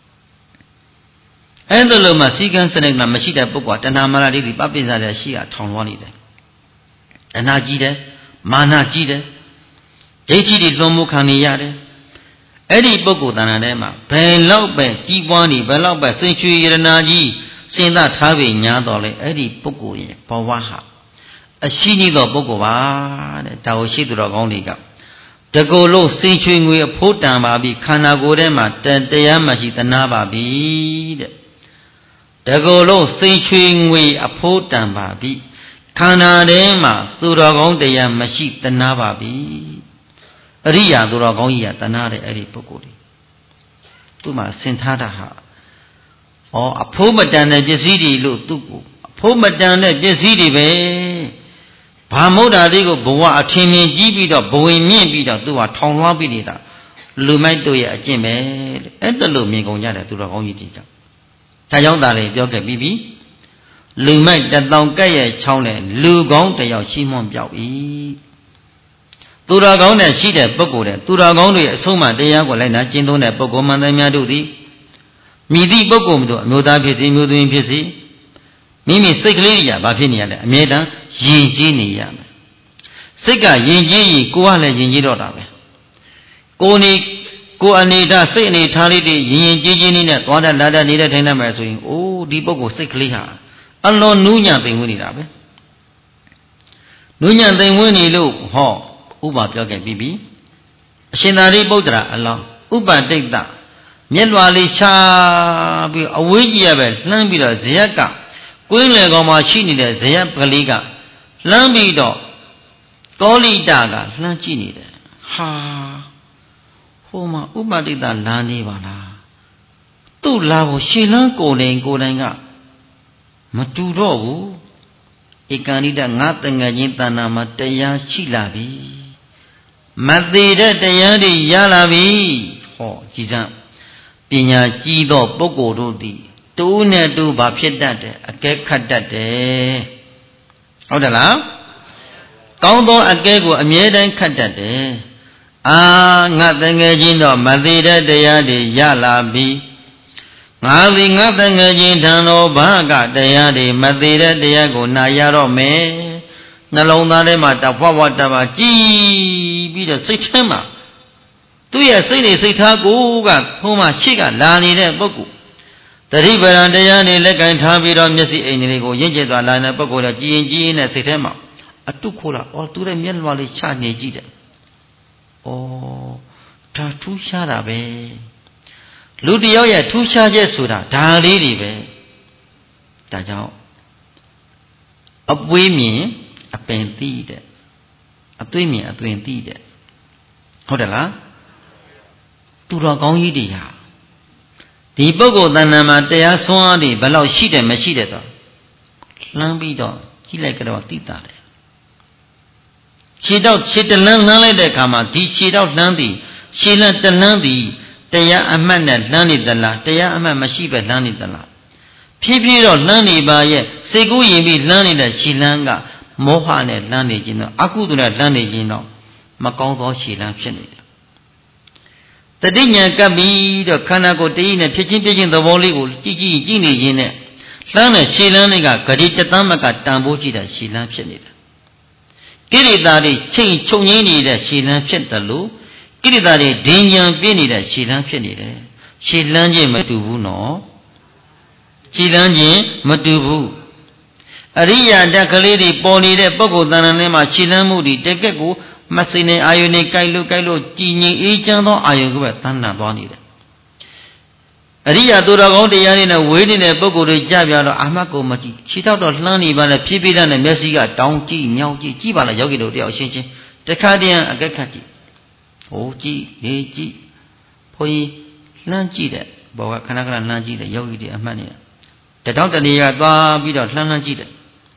အဲ့ဒါလို့မှစီကံစနစ်မှာမရှိတဲ့ပုဂ္ဂိုလ်ကတဏမာနဒိဋ္ဌိပပိစတဲ့ရှိကထောင်လွှားနေတယ်အနာကြီးတယ်မာနကြီးတယ်ဒိဋ္ဌိတွေလွန်မှုခံနေရတယ်အဲ့ဒီပုဂ္ဂိုလ်တဏ္ဍာထဲမှာဘယ်လောက်ပဲကြီးပွားနေဘယ်လောက်ပဲစိတ်ချွေရတနာကြီးစဉ်းစားထားပြီးညာတော်လေအဲ့ဒီပုဂ္ဂိုလ်ရဲ့ဘဝဟာအရှိကြီးသောပုဂ္ဂိုလ်ပါတဲ့ဒါကိုရှိသူတော်ကောင်းတွေကတကူလို့စိတ်ချွေငွေအဖို့တန်ပါပြီခန္ဓာကိုယ်ထဲမှာတရားမရှိတနာပါပြီတဲ့တကူလို့စိတ်ချွေငွေအဖို့တန်ပါပြီခန္ဓာထဲမှာသူတော်ကောင်းတရားမရှိတနာပါပြီအရိယာသူတော်ကောင်းကြီးကတနာတဲ့အဲ့ဒီပုဂ္ဂိုလ်တွေသူ့မှာဆင်ထားတာဟာဩအဖို့မတန်တဲ့ပစ္စည်းတွေလို့သူ့ကိုအဖို့မတန်တဲ့ပစ္စည်းတွေပဲဘာမဟုတ်တာလေးကိုဘဝအထင်မြင်ကြီးပြီးတော့ဘဝင်မြင့်ပြီးတော့သူကထောင်လွှားပြီးနေတာလူမိုက်တို့ရဲ့အကျင့်ပဲတဲ့အဲ့ဒါလို့မြင်ကုန်ကြတယ်သူတော်ကောင်းကြီးတွေကြောင့်ဒါကြောင့်ဒါလည်းပြောခဲ့ပြီးပြီလူမိုက်တတောင်ကဲ့ရဲ့ချောင်းနဲ့လူကောင်းတယောက်ရှိမွန်ပြောက်၏သူတော်ကောင်းနဲ့ရှိတဲ့ပုဂ္ဂိုလ်တဲ့သူတော်ကောင်းတွေအဆုံးအမတရားကိုလိုက်နာကျင့်သုံးတဲ့ပုဂ္ဂိုလ်မှန်သမျှတို့သည်မိသည့်ပုဂ္ဂိုလ်တို့အမျိုးသားဖြစ်စေမျိုးသမီးဖြစ်စေမိမိစိတ်ကလေးကြီးကဘာဖြစ်နေရလဲအမြဲတမ်းယဉ်ကျေးနေရမယ်စိတ်ကယဉ်ကျေးရင်ကိုယ်ကလည်းယဉ်ကျေးတော့တာပဲကိုယ်နေကိုယ်အနေထားစိတ်အနေထားလေးတွေယဉ်ယဉ်ကျေးကျေးနေနဲ့သွားတဲ့လာတဲ့နေတဲ့ထိုင်နေမယ်ဆိုရင်အိုးဒီပုဂ္ဂိုလ်စိတ်ကလေးဟာအလွန်နူးညံ့သိမ်မွေ့နေတာပဲနူးညံ့သိမ်မွေ့နေလို့ဟောဥပပြောခဲ့ပြီးပြီအရှင်သာရိပုတ္တရာအလောင်းဥပတိတ်တမျက်လွှာလေးရှာပြီးအဝေးကြီးရပဲလှမ်းပြီးတော့ဇယက်ကကွင်းလေကောင်မှာရှိနေတဲ့ဇယက်ကလေးကလှမ်းပြီးတော့တောလိတကလှမ်းကြည့်နေတယ်ဟာဟိုမှာဥပတိတ်တလာနေပါလားသူ့လာကိုရှေ့လန်းကိုယ်တိုင်ကိုယ်တိုင်ကမတူတော့ဘူးဧကန္တိတငါတငယ်ချင်းတဏ္ဍာမှာတရားရှိလာပြီမသေးတဲ့တရားတွေရလာပြီဟောကြည်စမ်းပညာကြီးသောပုဂ္ဂိုလ်တို့သည်တူးနဲ့တူးဘာဖြစ်တတ်တယ်အကဲခတ်တတ်တယ်ဟုတ်တယ်လားကောင်းသောအကဲကိုအမြဲတမ်းခတ်တတ်တယ်အာငါတငယ်ချင်းတော့မသေးတဲ့တရားတွေရလာပြီငါသည်ငါတငယ်ချင်းထံတော်ဘာကတရားတွေမသေးတဲ့တရားကိုနာရတော့မယ်နှလုံးသားထဲမှာတဖွားဖွားတပါကြည်ပြီးတော့စိတ်ထဲမှာသူ့ရဲ့စိတ်နေစိတ်ထားကိုကဟိုမှာရှေ့ကလာနေတဲ့ပုဂ္ဂိုလ်တတိပဒံတရားနေလက်ကင်ထားပြီးတော့မျက်စိအိမ်တွေကိုရင့်ကျက်သွားလာတဲ့ပုဂ္ဂိုလ်ကကြည်ရင်ကြည်ရင်နဲ့စိတ်ထဲမှာအတုခိုးလာအော်သူရဲ့မျက်လွှာလေးချနေကြည့်တယ်ဩဒါထူးရှားတာပဲလူတယောက်ရဲ့ထူးခြားချက်ဆိုတာဒါလေးတွေပဲဒါကြောင့်အပွေးမြင်အပင်သိတဲ့အသွေးမြင်အသွင်သိတဲ့ဟုတ်တယ်လားသူတော်ကောင်းကြီးတွေဟာဒီပုဂ္ဂိုလ်တဏ္ဍာမှာတရားဆွမ်းအားတွေဘယ်လောက်ရှိတယ်မရှိတယ်တော့လှမ်းပြီးတော့ကြည့်လိုက်ကြတော့သိတာတယ်ခြေတော့ခြေတလန်းလှမ်းလိုက်တဲ့အခါမှာဒီခြေတော့လှမ်းသည်ခြေလန်းတလန်းသည်တရားအမှတ်နဲ့လှမ်းနေသလားတရားအမှတ်မရှိပဲလှမ်းနေသလားဖြည်းဖြည်းတော့လှမ်းနေပါရဲ့စိတ်ကူးရင်ပြီးလှမ်းနေတဲ့ခြေလန်းကမောဟနဲ့လှမ်းနေခြင်းတော့အကုသိုလ်နဲ့လှမ်းနေခြင်းတော့မကောင်းသောခြေလန်းဖြစ်နေတယ်တတိညာကပ်ပြီးတော့ခန္ဓာကိုယ်တည်နဲ့ဖြစ်ချင်းပြချင်းသဘောလေးကိုကြည့်ကြည့်ကြည့်နေခြင်းနဲ့လှမ်းတဲ့ခြေလန်းတွေကဂတိတသမကတန်ဖိုးကြည့်တဲ့ခြေလန်းဖြစ်နေတယ်ကိရိတာတွေချိန်ချုပ်ငိမ့်နေတဲ့ခြေလန်းဖြစ်တယ်လို့ကိရိတာတွေဒင်းကြံပြင်းနေတဲ့ခြေလန်းဖြစ်နေတယ်ခြေလန်းချင်းမတူဘူးနော်ခြေလန်းချင်းမတူဘူးအရိယာတက်ကလေးတွေပေါ်နေတဲ့ပုဂ္ဂိုလ်တဏ္ဍာထဲမှာခြေလန်းမှုတွေတကက်ကိုမစိနေအာယုန်နဲ့ကြိုက်လို့ကြိုက်လို့ကြည်ငြိမ်အေးချမ်းသောအာယုန်ကပဲတဏ္ဍာသွားနေတယ်အရိယာသူတော်ကောင်းတရားတွေနဲ့ဝေးနေတဲ့ပုဂ္ဂိုလ်တွေကြပြတော့အာမတ်ကိုမကြည့်ခြေထောက်တော့လှမ်းနေပါနဲ့ဖြည်းဖြည်းနဲ့မျက်စိကတောင်းကြည့်မြောင်းကြည့်ကြည့်ပါလားယောဂီတို့တယောက်အချင်းချင်းတခါတည်းအကက်ခတ်ကြည့်ဟိုကြည့်နေကြည့်ဘုန်းကြီးလှမ်းကြည့်တဲ့ဘောကခဏခဏလှမ်းကြည့်တဲ့ယောဂီတွေအမှတ်နေတတောင်းတနေရသွားပြီးတော့လှမ်းလှမ်းကြည့်တယ်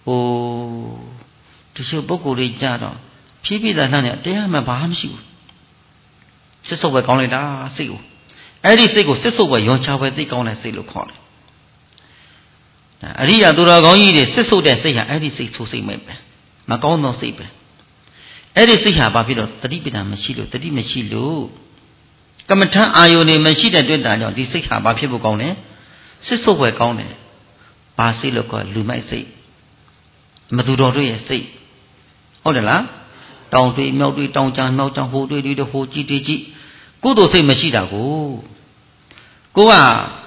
ဟိုတချို့ပုဂ္ဂိုလ်တွေကြတော့ဖြည်းဖြည်းသာလှမ်းနေတရားမှဘာမှမရှိဘူးစစ်စုပ်ပဲကောင်းလိုက်တာစိတ်ကိုအဲ့ဒီစိတ်ကိုစစ်စုပ်ပဲယွန်ချပဲသိကောင်းတဲ့စိတ်လို့ခေါ်တယ်အရိယာသူတော်ကောင်းကြီးတွေစစ်စုပ်တဲ့စိတ်ဟာအဲ့ဒီစိတ်ဆိုးစိတ်မဲ့ပဲမကောင်းသောစိတ်ပဲအဲ့ဒီစိတ်ဟာဘာဖြစ်တော့တတိပဒံမရှိလို့တတိမရှိလို့ကမ္မထံအာယုန်နေမရှိတဲ့တွေ့တာကြောင့်ဒီစိတ်ဟာဘာဖြစ်ဖို့ကောင်းလဲစစ်စုပ်ပဲကောင်းတယ်ဘာစိတ်လို့ခေါ်လူမိုက်စိတ်မသူတော်တို့ရဲ့စိတ်ဟုတ်တယ်လားတောင်တွေမြောက်တွေတောင်ကြမြောက်ကြဟိုတွေတွေဟိုကြည့်တည်ကြည့်ကုသိုလ်စိတ်မရှိတာကိုကိုက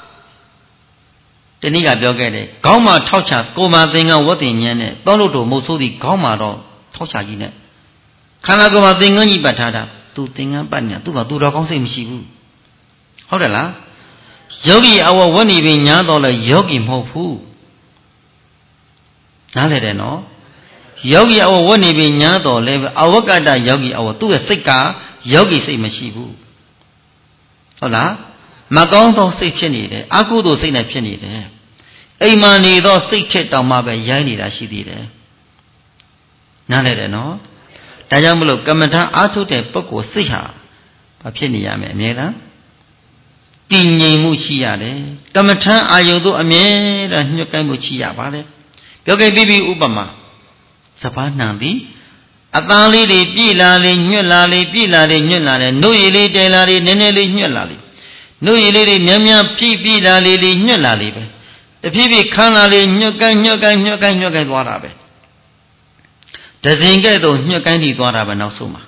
တနည်းကပြောခဲ့တယ်ခေါင်းမှာထောက်ချကိုယ်မှာသင်္ကန်းဝတ်တင်ညံနဲ့တောလို့တို့မုတ်ဆိုးသည်ခေါင်းမှာတော့ထောက်ချကြီးနဲ့ခန္ဓာကိုယ်မှာသင်္ကန်းကြီးပတ်ထားတာသူသင်္ကန်းပတ်နေသူ့မှာသူတော်ကောင်းစိတ်မရှိဘူးဟုတ်တယ်လားယောဂီအဝဝတ်နေပြီညာတော့လဲယောဂီမဟုတ်ဘူးနားလည်တယ်နော်ယောဂီအဝဝတ်နေပြီညာတော့လဲအဝကတ္တယောဂီအဝသူ့ရဲ့စိတ်ကယောဂီစိတ်မရှိဘူးဟုတ်လားမကောင်းသောစိတ်ဖြစ်နေတယ်အကုသိုလ်စိတ်နဲ့ဖြစ်နေတယ်အိမ်မှာနေသောစိတ်ထက်တောင်မှပဲရိုင်းနေတာရှိသေးတယ်နားလည်တယ်နော်ဒါကြောင့်မလို့ကမ္မထာအာထုတဲ့ပုဂ္ဂိုလ်စိတ်ဟာဘာဖြစ်နေရမလဲအမြဲတမ်းတည်ငြိမ်မှုရှိရတယ်ကမ္မထာအာယုတို့အမြဲတမ်းညှို့ကိုင်းမှုရှိရပါတယ်ပြောခဲ့ပြီးပြီဥပမာစပါးနှံသည်အသားလေးတွေပြည့်လာလေညွတ်လာလေပြည့်လာလေညွတ်လာလေနှုတ်ရည်လေးတဲလာလေနည်းနည်းလေးညွတ်လာလေနှုတ်ရည်လေးတွေများများပြည့်ပြည့်လာလေလေညွတ်လာလေပဲတဖြည်းဖြည်းခန်းလာလေညွတ်ကိုင်းညွတ်ကိုင်းညွတ်ကိုင်းညွတ်ကိုင်းသွားတာပဲဒဇင်ကဲ့သို့ညွတ်ကိုင်းတီသွားတာပဲနောက်ဆုံးမှာ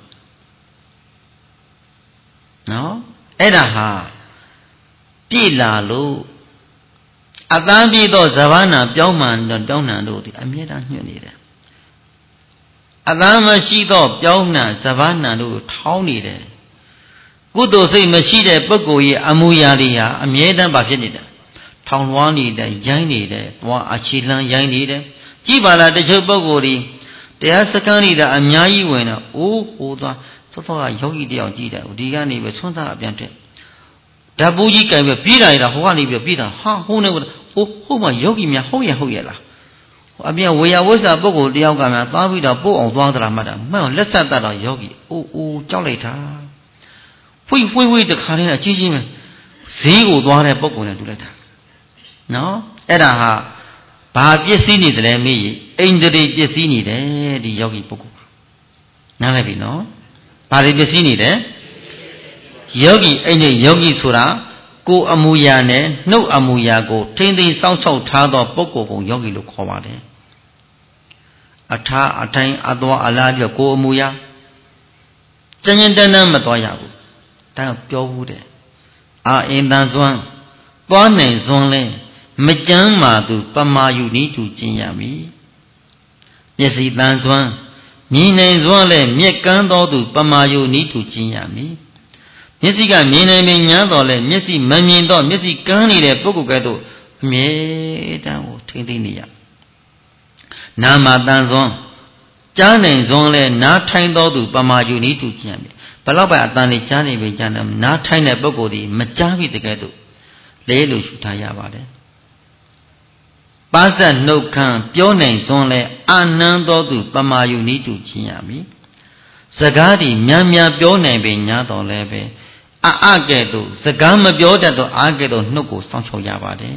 နော်အဲ့ဒါဟာပြည့်လာလို့အသားပြည့်သောဇဗာနာပြောင်းမှန်တော့တောင်းနှံတို့ဒီအမြဲတမ်းညွတ်နေတယ်အသားမရှိသောပြောင်းနှံဇဗာနာတို့ထောင်းနေတယ်ကုသိုလ်စိတ်မရှိတဲ့ပုဂ္ဂိုလ်ရဲ့အမူအရာတွေဟာအမြဲတမ်းပါဖြစ်နေတယ်ထောင်လွှားနေတယ်ရိုင်းနေတယ်သွားအခြေလန်းရိုင်းနေတယ်ကြည်ပါလားတချို့ပုဂ္ဂိုလ်တွေတရားစခန်းနေတာအများကြီးဝင်တော့အိုးဟိုသွားသောသောကယောဂီတယောက်ကြည့်တယ်ဒီကနေပဲဆွမ်းစားအပြန်တက်ဓာတ်ပူးကြီးကင်ပဲပြေးတာရတာဟိုကနေပြီးပြေးတာဟာဟိုးနေဟိုဟိုမှာယောဂီများဟုတ်ရဲ့ဟုတ်ရဲ့လားအပြင်ဝေယဝိဇ္ဇာပုဂ္ဂိုလ်တယောက်ကမှသွားပြီးတော့ပို့အောင်သွားသလားမှတ်တာမှန်လက်ဆက်တတ်တော့ယောဂီအိုးအိုးကြောက်လိုက်တာဖွိဖွိဖွိတခါလေးအကြီးကြီးပဲဈေးကိုသွားတဲ့ပုဂ္ဂိုလ်နဲ့တူလိုက်တာနော်အဲ့ဒါဟာဘာပစ္စည်းနေတယ်လဲမေးအိန္ဒြေပစ္စည်းနေတယ်ဒီယောဂီပုဂ္ဂိုလ်နားလည်ပြီနော်ဘာတွေပစ္စည်းနေတယ်ယောဂီအိန္ဒြေယောဂီဆိုတာကိုယ်အမူအရာနဲ့နှုတ်အမူအရာကိုထိမ့်သိမ်းစောင့်ရှောက်ထားသောပုဂ္ဂိုလ်ကိုယောဂီလို့ခေါ်ပါတယ်အထာအထိုင်အသွားအလားပြောကိုယ်အမူအရာကျဉ်းကျဉ်းတန်းတန်းမသွားရဘူးဒါကပြောဘူးတဲ့အာအင်တန်စွမ်းသွားနိုင်စွမ်းလဲမကြမ်းမာသူပမာယုနီးသူကျင့်ရမည်မျက်စိတန်စွမ်းမြင်နိုင်စွမ်းလဲမျက်ကန်းတော်သူပမာယုနီးသူကျင့်ရမည်မျက်စိကမြင်နိုင်မြင်ညာတော်လဲမျက်စိမမြင်တော့မျက်စိကန်းနေတဲ့ပုဂ္ဂိုလ်ကဲ့သို့အမြဲတမ်းကိုထိမ့်သိမ့်နေရနာမတန်စွမ်းကြားနိုင်စွမ်းလဲနားထိုင်တော်သူပမာယုနီးသူကျင့်ရမည်ဘလောက်ပဲအတန်လေးကြားနေပြီကြားနေနားထိုင်တဲ့ပုဂ္ဂိုလ်ဒီမကြားပြီတကယ်တော့လေးလို့ရှုထားရပါတယ်ပါဇက်နှုတ်ခမ်းပြောနိုင်စွန်းလဲအာနန္တော်သူပမာယုနီးတူချင်းရမည်စကားဒီများများပြောနိုင်ပေညာတော်လဲပဲအာအကဲ့သို့စကားမပြောတတ်သောအာကဲ့သို့နှုတ်ကိုစောင့်ချောက်ရပါတယ်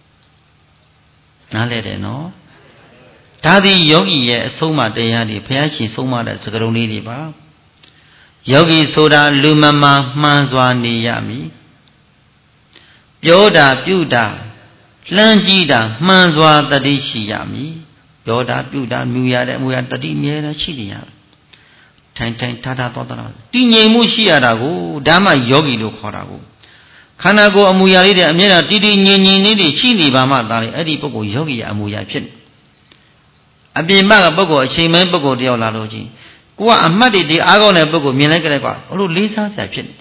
နားလဲတယ်နော်ဒါသည်ယောဂီရဲ့အဆုံးအမတရားတွေဘုရားရှင်ဆုံးမတဲ့စကားလုံးလေးတွေပါယောဂီဆိုတာလူမမာမှန်စွာနေရမည်ပြောတာပြုတာလှမ်းကြည့်တာမှန်စွာတတိရှိရမည်ပြောတာပြုတာမြူရတဲ့အမူအရာတတိမြဲတမ်းရှိနေရထိုင်ထိုင်ထားထားတော့တာတည်ငြိမ်မှုရှိရတာကိုဒါမှယောဂီလို့ခေါ်တာကိုခန္ဓာကိုယ်အမူအရာလေးတွေအမြဲတမ်းတည်တည်ငြိမ်ငြိမ်လေးတွေရှိနေပါမှဒါလေအဲ့ဒီပုဂ္ဂိုလ်ယောဂီရဲ့အမူအရာဖြစ်နေအပြင်ဘက်ကပုဂ္ဂိုလ်အချိန်ပိုင်းပုဂ္ဂိုလ်တယောက်လာလို့ချင်းကိုကအမှတ်တွေဒီအားကောင်းတဲ့ပုဂ္ဂိုလ်မြင်လိုက်ကြတဲ့ကွာဘလို့လေးစားစရာဖြစ်နေ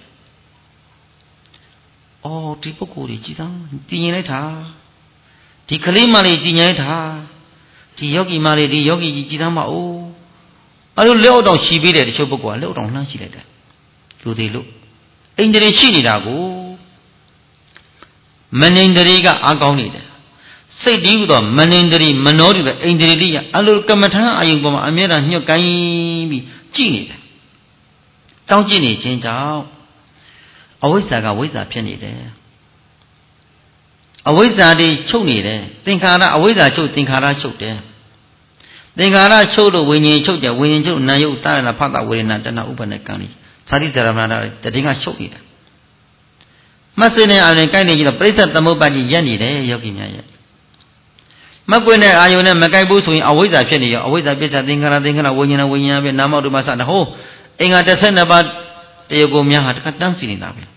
အော်ဒီပုဂ္ဂိုလ်ကြီးကြည်သားတည်ငြိမ်လိုက်တာဒီကလေးမလေးကြည်ငြိမ်လိုက်တာဒီယောဂီမလေးဒီယောဂီကြီးကြည်သားမအိုးအဲ့လိုလက်အောက်တောင်ရှိပြီးတယ်တချို့ပုဂ္ဂိုလ်ကလက်အောက်တောင်လှမ်းရှိလိုက်တယ်လူသေးလို့အိန္ဒြေရှိနေတာကိုမနိန္ဒြေကအားကောင်းနေတယ်စိတ်တည်းဟူသောမနင်တရီမနောတူတဲ့အိန္ဒြေတိယအလိုကမ္မထာအာယုံပေါ်မှာအမြဲတမ်းညှို့ကိုင်းပြီးကြည့်နေတယ်တောင်းကြည့်နေခြင်းကြောင့်အဝိဇ္ဇာကဝိဇ္ဇာဖြစ်နေတယ်အဝိဇ္ဇာတွေချုပ်နေတယ်သင်္ခါရအဝိဇ္ဇာချုပ်သင်္ခါရချုပ်တယ်သင်္ခါရချုပ်လို့ဝိညာဉ်ချုပ်တယ်ဝိညာဉ်ချုပ်နာယုတ်တာရဏဖတ်တာဝေဒနာတဏှာဥပ္ပနဲ့ကံလေးသာတိဇရမနာတတိကချုပ်နေတာမတ်စင်းနဲ့အာရုံကိုက်နေကြတော့ပရိစ္ဆေသမုပ္ပါဒ်ကြီးရက်နေတယ်ယောဂီများရဲ့မကွင်းတဲ့အာယုံနဲ့မကိုက်ဘူးဆိုရင်အဝိဇ္ဇာဖြစ်နေရောအဝိဇ္ဇာပြစ္ဆသင်္ခါရသင်္ခါရဝိညာဉ်ဝိညာဉ်ပဲနာမောတုမဆတာဟိုအင်္ဂါတစ်ဆယ်နှစ်ပါးတရားကိုများဟာတခါတန်းစီနေတာပဲ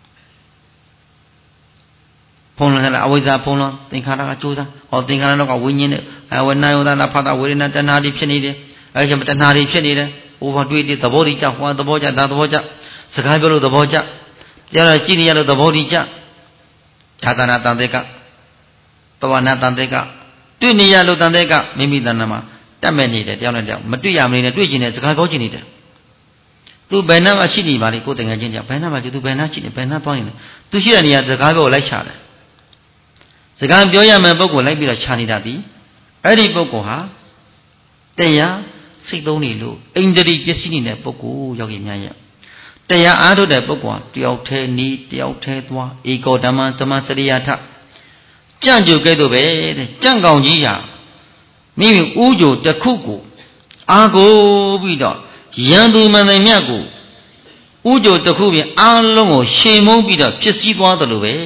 ဖုံးလွန်လာအဝိဇ္ဇာဖုံးလွန်သင်္ခါရကကြိုးစားဟောသင်္ခါရတော့ကဝိညာဉ်နဲ့ဝေနာယောသနာဖတ်တာဝေဒနာတဏှာတွေဖြစ်နေတယ်အဲကြောင့်တဏှာတွေဖြစ်နေတယ်ဟိုဘာတွေးတဲ့သဘောတွေကြဟောသဘောကြဒါသဘောကြစကားပြောလို့သဘောကြတရားကြည့်နေရလို့သဘောတွေကြသာသနာတန်တဲ့ကသဝနာတန်တဲ့ကတွေ့နေရလို့တန်တဲ့ကမိမိတဏ္ဍာမှာတတ်မဲ့နေတယ်တယောက်နဲ့တယောက်မတွေ့ရမနေနဲ့တွေ့ကျင်တဲ့စကားပြောကျင်နေတယ်သူဘယ်နှမှာရှိနေပါလိကိုယ်တငယ်ချင်းကြောင့်ဘယ်နှမှာကျသူဘယ်နှရှိနေဘယ်နှသွားနေလဲသူရှိတဲ့နေရာစကားပြောလိုက်ချတယ်စကားပြောရမယ့်ပုဂ္ဂိုလ်လိုက်ပြီးတော့ခြာနေတာဒီအဲ့ဒီပုဂ္ဂိုလ်ဟာတရားစိတ်သုံးနေလို့အိန္ဒြိပစ္စည်းနေတဲ့ပုဂ္ဂိုလ်ယောဂီများရဲ့တရားအားထုတ်တဲ့ပုဂ္ဂိုလ်ဟာတယောက်ထဲနီးတယောက်ထဲသွားဧကောဓမ္မသမစရိယထကြံ့ကြိုကဲ့သို့ပဲတဲ့ကြံ့ကောင်ကြီးဟာမိမိဥကြိုတစ်ခုကိုအာကိုပြီးတော့ရန်သူမှန်တယ်မြတ်ကိုဥကြိုတစ်ခုပြင်အားလုံးကိုရှေမုန်းပြီးတော့ဖြစ်စည်းသွားတယ်လို့ပဲ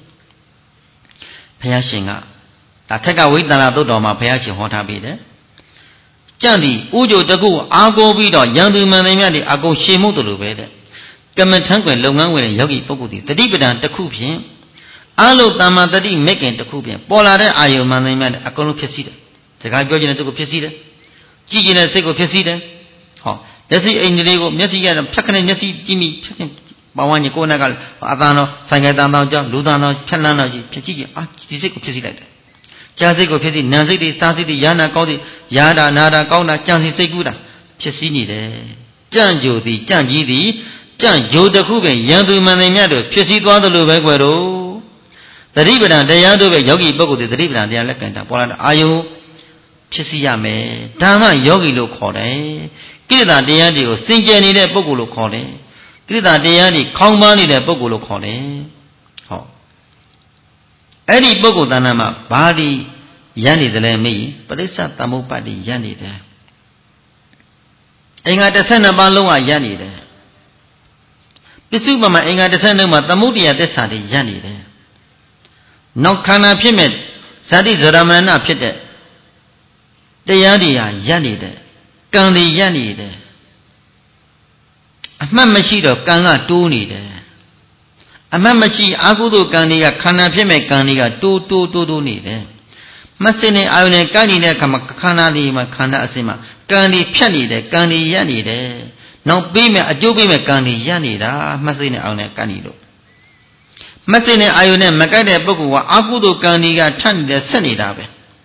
ဘုရားရှင်ကဒါထက်ကဝိသနာသုတ်တော်မှာဘုရားရှင်ဟောထားပေးတယ်ကြံ့သည်ဥကြိုတစ်ခုအာကိုပြီးတော့ရန်သူမှန်တယ်မြတ်ဒီအကုန်ရှေမုန်းတယ်လို့ပဲတဲ့ကမ္မထံကွယ်လုပ်ငန်းဝင်တဲ့ယောဂီပုဂ္ဂိုလ်ဒီတတိပဒံတစ်ခုဖြင့်အလုံးတမ္မာတတိမဲ့ခင်တစ်ခုဖြင့်ပေါ်လာတဲ့အာယုံမှန်တယ်မြတ်အကုန်လုံးဖြစ်စည်းတယ်စကားပြောခြင်းတဲ့စိတ်ကိုဖြစ်စည်းတယ်ကြည့်ခြင်းတဲ့စိတ်ကိုဖြစ်စည်းတယ်ဟောမျက်စိအိမ်ကလေးကိုမျက်စိရဖြတ်ခနဲ့မျက်စိကြည့်မိဖြတ်ခနဲ့ပေါင်းဝန်းကြီးကိုယ်နဲ့ကအတန်တော်ဆိုင်ကတန်တော်ကြောင့်လူတန်တော်ဖြတ်လန်းတော်ကြီးဖြစ်ကြည့်ကြအာဒီစိတ်ကိုဖြစ်စည်းလိုက်တယ်ကြားစိတ်ကိုဖြစ်စည်းနာစိတ်တွေစားစိတ်တွေယာနာကောင်းတွေယာတာနာတာကောင်းတာကြံစီစိတ်ကူးတာဖြစ်စည်းနေတယ်ကြံ့ကြိုသည်ကြံ့ကြီးသည်ကြံ့ယိုတစ်ခုပင်ရန်သူမှန်တယ်မြတ်တို့ဖြစ်စည်းသွားသလိုပဲကွယ်တော့သတိပဋ္ဌာန်တရားတို့ပဲယောဂီပုဂ္ဂိုလ်တွေသတိပဋ္ဌာန်တရားလက်ကင်တာပေါ်လာတဲ့အာယုဖြစ်စည်းရမယ်ဓမ္မယောဂီလို့ခေါ်တယ်ကိလေသာတရားတွေကိုစင်ကြယ်နေတဲ့ပုဂ္ဂိုလ်လို့ခေါ်တယ်ကိလေသာတရားတွေခေါင်းပါနေတဲ့ပုဂ္ဂိုလ်လို့ခေါ်တယ်ဟောအဲ့ဒီပုဂ္ဂိုလ်တဏ္ဍာမှာဘာဒီရန်နေတယ်လဲမေးပရိစ္ဆသမုပ္ပါဒိရန်နေတယ်အင်္ဂါတစ်ဆယ်နှစ်ပါးလုံးကရန်နေတယ်ပစ္စုပ္ပန်မှာအင်္ဂါတစ်ဆယ်နှစ်မှာသမုဒိယသစ္စာတွေရန်နေတယ်နောက်ခန္ဓာဖြစ်မဲ့ဇာတိဇရမဏဖြစ်တဲ့တရားတွေဟာရန်နေတယ်ကံတွေရန်နေတယ်အမှတ်မရှိတော့ကံကတိုးနေတယ်အမှတ်မရှိအာဟုသောကံတွေကခန္ဓာဖြစ်မဲ့ကံတွေကတိုးတိုးတိုးတိုးနေတယ်မစင်းနဲ့အာယုန်နဲ့ကံနေတဲ့အခါမှာခန္ဓာတွေမှာခန္ဓာအစဉ်မှာကံတွေဖြတ်နေတယ်ကံတွေရန်နေတယ်နောက်ပြီးမဲ့အကျိုးပေးမဲ့ကံတွေရန်နေတာမစင်းနဲ့အာယုန်နဲ့ကံနေလို့မစင်းနဲ့အာယုန်နဲ့မကိုက်တဲ့ပုဂ္ဂိုလ်ကအာဟုသောကံတွေကထပ်နေတယ်ဆက်နေတာပဲ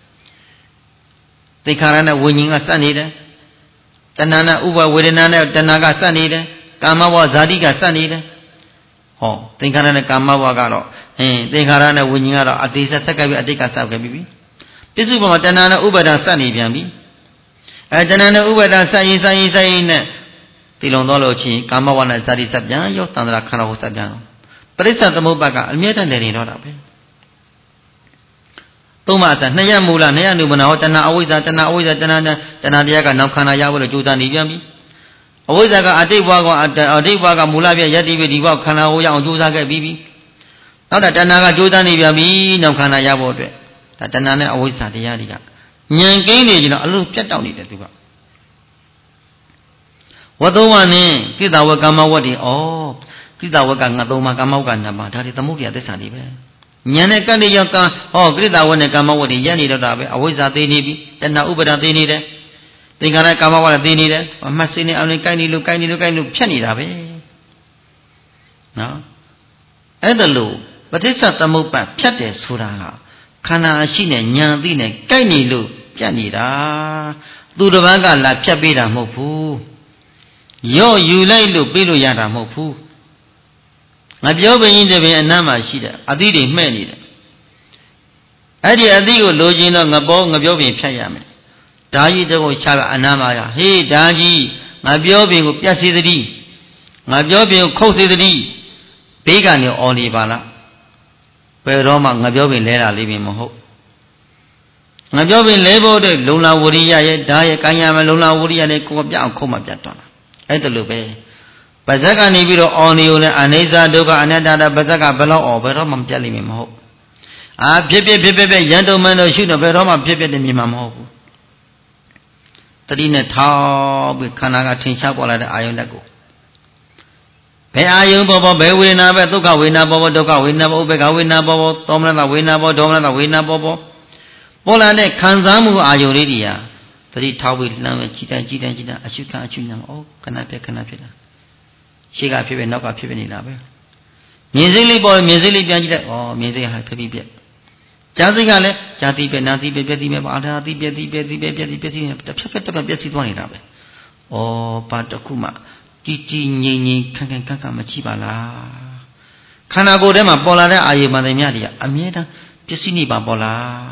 သင်္ခါရနဲ့ဝိညာဉ်ကဆက်နေတယ်တဏှာနဲ့ဥပဝေဒနာနဲ့တဏှာကစက်နေတယ်ကာမဘဝဇာတိကစက်နေတယ်ဟောသင်္ခါရနဲ့ကာမဘဝကတော့အင်းသင်္ခါရနဲ့ဝိညာဉ်ကတော့အတိစက်ဆက်ကပ်ပြီးအတိတ်ကစပ်ခဲ့ပြီပစ္စုပ္ပန်မှာတဏှာနဲ့ဥပါဒံစက်နေပြန်ပြီအဲတဏှာနဲ့ဥပါဒံစက်ရင်စက်ရင်စက်ရင်နဲ့တည်လုံတော့လို့ချင်းကာမဘဝနဲ့ဇာတိစက်ပြန်ရောတန္တရာခန္ဓာကိုစက်ပြန်ပရိစ္ဆသမုပ္ပါကအမြဲတမ်းတည်နေတော့တာပဲသုံးပါးအနှစ်ရမူလနှစ်ရနုမနာဟောတဏှာအဝိဇ္ဇာတဏှာအဝိဇ္ဇာတဏှာတဏှာတရားကနောက်ခန္ဓာရဖို့လို့ကြိုးစားနေပြန်ပြီအဝိဇ္ဇာကအတိတ်ဘဝကအတိတ်ဘဝကမူလပြယတ္တိပိဒီဘဝခန္ဓာကိုရအောင်ကြိုးစားခဲ့ပြီးပြီနောက်တာတဏှာကကြိုးစားနေပြန်ပြီနောက်ခန္ဓာရဖို့အတွက်ဒါတဏှာနဲ့အဝိဇ္ဇာတရားတွေကဉာဏ်ကိန်းနေကြတော့အလို့ပြတ်တောက်နေတယ်သူကဝတ္တဝနဲ့ကိတ္တဝကမ္မဝတ္တိဩကိတ္တဝကငါသုံးပါးကမ္မဝကနှစ်ပါးဒါတွေသမုဒ္ဒရာသစ္စာတွေပဲဉာဏ်နဲ့ကတ္တိယောကံဟောကိတ္တဝနဲ့ကမ္မဝတ္တိရနေတော့တာပဲအဝိဇ္ဇာသိနေပြီတဏှာဥပါဒံသိနေတယ်သင်္ခါရကာမဝါဒသိနေတယ်အမှတ်စိနေအောင်လည်းကိုက်နေလို့ကိုက်နေလို့ကိုက်လို့ဖြတ်နေတာပဲနော်အဲ့ဒါလို့ပဋိစ္စသမုပ္ပါဖြတ်တယ်ဆိုတာဟာခန္ဓာအရှိနဲ့ဉာဏ်သိနဲ့ကိုက်နေလို့ပြတ်နေတာသူတစ်ပန်းကလာဖြတ်ပေးတာမဟုတ်ဘူးရော့ယူလိုက်လို့ပေးလို့ရတာမဟုတ်ဘူးငါပြောပင်ကြီးတပင်အနမ်းမှာရှိတယ်အသီးတွေမှဲ့နေတယ်အဲ့ဒီအသီးကိုလိုချင်တော့ငဘောငပြောပင်ဖြတ်ရမယ်ဓာကြီးတော့ချပါအနာမရဟေးဓာကြီးငါပြောပင်ကိုပြတ်စေသည်ငါပြောပင်ကိုခုတ်စေသည်ဘေးကနေအော်နေပါလားဘယ်တော့မှငါပြောပင်လဲတာလေးပင်မဟုတ်ငါပြောပင်လဲဖို့အတွက်လုံလာဝရိယရဲ့ဓာရဲ့ကံရမယ်လုံလာဝရိယနဲ့ကိုယ်ပြအောင်ခုတ်မှပြတ်သွားတာအဲ့ဒါလိုပဲပါဇက်ကနေပြီးတော့အော်နေကိုလည်းအနိစ္စဒုက္ခအနတ္တတာပါဇက်ကဘယ်တော့အော်ဘယ်တော့မှပြတ်လိမ့်မယ်မဟုတ်အာဖြစ်ဖြစ်ဖြစ်ဖြစ်ရန်တုံမှန်တော့ရှုတော့ဘယ်တော့မှဖြစ်ဖြစ်တယ်မြင်မှာမဟုတ်ဘူးတတိနဲ့ထောက်ပြီးခန္ဓာကထင်ရှားပေါ်လာတဲ့အာယုန်လက်ကိုဘယ်အာယုန်ပေါ်ပေါ်ဘယ်ဝေဒနာပဲဒုက္ခဝေဒနာပေါ်ပေါ်ဒုက္ခဝေဒနာပေါ်ဥပေက္ခဝေဒနာပေါ်ပေါ်သောမနတဝေဒနာပေါ်ဒေါမနတဝေဒနာပေါ်ပေါ်ပေါ်လာတဲ့ခံစားမှုအာယုန်လေးတွေဟာတတိထောက်ပြီးလှမ်းပဲကြည်တန်းကြည်တန်းကြည်တန်းအရှုခံအရှုညာဩခဏဖြစ်ခဏဖြစ်တာရှေ့ကဖြစ်ဖြစ်နောက်ကဖြစ်ဖြစ်နေတာပဲမြင်စိတ်လေးပေါ်မြင်စိတ်လေးပြန်ကြည့်လိုက်ဩမြင်စိတ်ဟာဖြစ်ပြီးပြက်ကြားစိတ်ကလည်းကြားသိပဲနာသိပဲပြက်သိပဲအာသာသိပြက်သိပဲသိပဲပြက်သိပြက်သိတစ်ဖြတ်ဖြတ်တစ်ဖြတ်ပြက်သိသွားနေတာပဲဩဘာတစ်ခုမှကြည်ကြည်ငြိမ်ငြိမ်ခန့်ခန့်ခန့်ခန့်မကြည့်ပါလားခန္ဓာကိုယ်ထဲမှာပေါ်လာတဲ့အာယုမှန်တယ်မြတ်တွေကအမြဲတမ်းပစ္စည်းနေပါပေါ်လား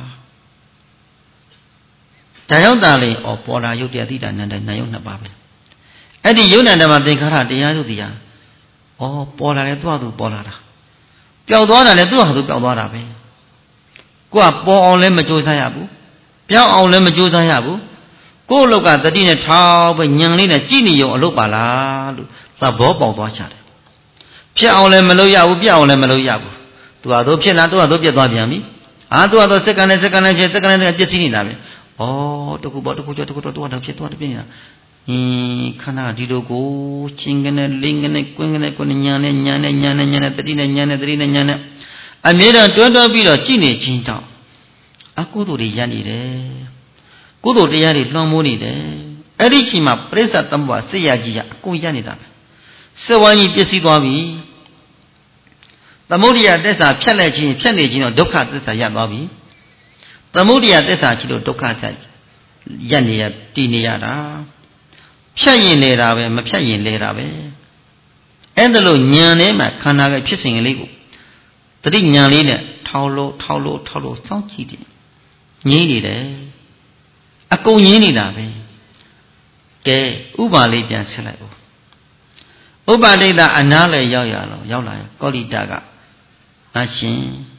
ဒါရောက်တာလေဩပေါ်လာရုပ်တရားသိတာနန္ဒနာယုတ်နှစ်ပါးပဲအဲ့ဒီယုတ်နန္ဒမှာသင်္ခါရတရားယုတ်တရားဩပေါ်လာတယ်သူ့ဟာသူပေါ်လာတာပျောက်သွားတာလည်းသူ့ဟာသူပျောက်သွားတာပဲကိုကပေါ်အောင်လည်းမကြိုးစားရဘူးပြောင်းအောင်လည်းမကြိုးစားရဘူးကိုယ့်လောက်ကတတိနဲ့ထောက်ပဲညံလေးနဲ့ကြည်နေရုံအလုပ်ပါလားလို့သဘောပေါက်သွားချတယ်ဖြစ်အောင်လည်းမလုပ်ရဘူးပြအောင်လည်းမလုပ်ရဘူးသူဟာသူဖြစ်လာသူဟာသူပြတ်သွားပြန်ပြီအာသူဟာသူစက္ကန့်နဲ့စက္ကန့်နဲ့ဖြစ်စက္ကန့်နဲ့ပြည့်စည်နေတာပဲဩတခုပေါ်တခုကျော်တခုတော့သူဟာသူဖြစ်သွားတယ်ပြနေတာဟင်းခန္ဓာဒီလိုကိုချင်းကနေလိန်ကနေကွင်းကနေကွင်းညာနဲ့ညာနဲ့ညာနဲ့ညာနဲ့တတိနဲ့ညာနဲ့တတိနဲ့ညာနဲ့အမြဲတမ်းတွဲတွဲပြီးတော့ကြည်နေခြင်းတောင်အကုသိုလ်တွေရနေတယ်ကုသိုလ်တရားတွေလွှမ်းမိုးနေတယ်အဲ့ဒီချိန်မှာပြိဿသမုပ္ပါစိတ်ရကြီးကအကုန်ရနေတာပဲစက်ဝိုင်းကြီးပြည့်စည်သွားပြီသမုဒိယသစ္စာဖြတ်လက်ခြင်းဖြတ်နေခြင်းတော့ဒုက္ခသစ္စာရသွားပြီသမုဒိယသစ္စာရှိလို့ဒုက္ခဆက်ရက်နေရတည်နေရတာဖြတ်ရင်နေတာပဲမဖြတ်ရင်လဲတာပဲအဲ့ဒါလို့ညံထဲမှာခန္ဓာကဖြစ်စဉ်ကလေးကိုတတိညံလေးနဲ့ထောက်လို့ထောက်လို့ထောက်လို့စောင့်ကြည့်တယ်ငြိမ့်နေတယ်အကုန်ငြိမ့်နေတာပဲကဲဥပါလေးပြန်ဆက်လိုက်ဦးဥပါဒိတအနားလည်းရောက်ရတော့ရောက်လာရင်ကောလိတကအရှင်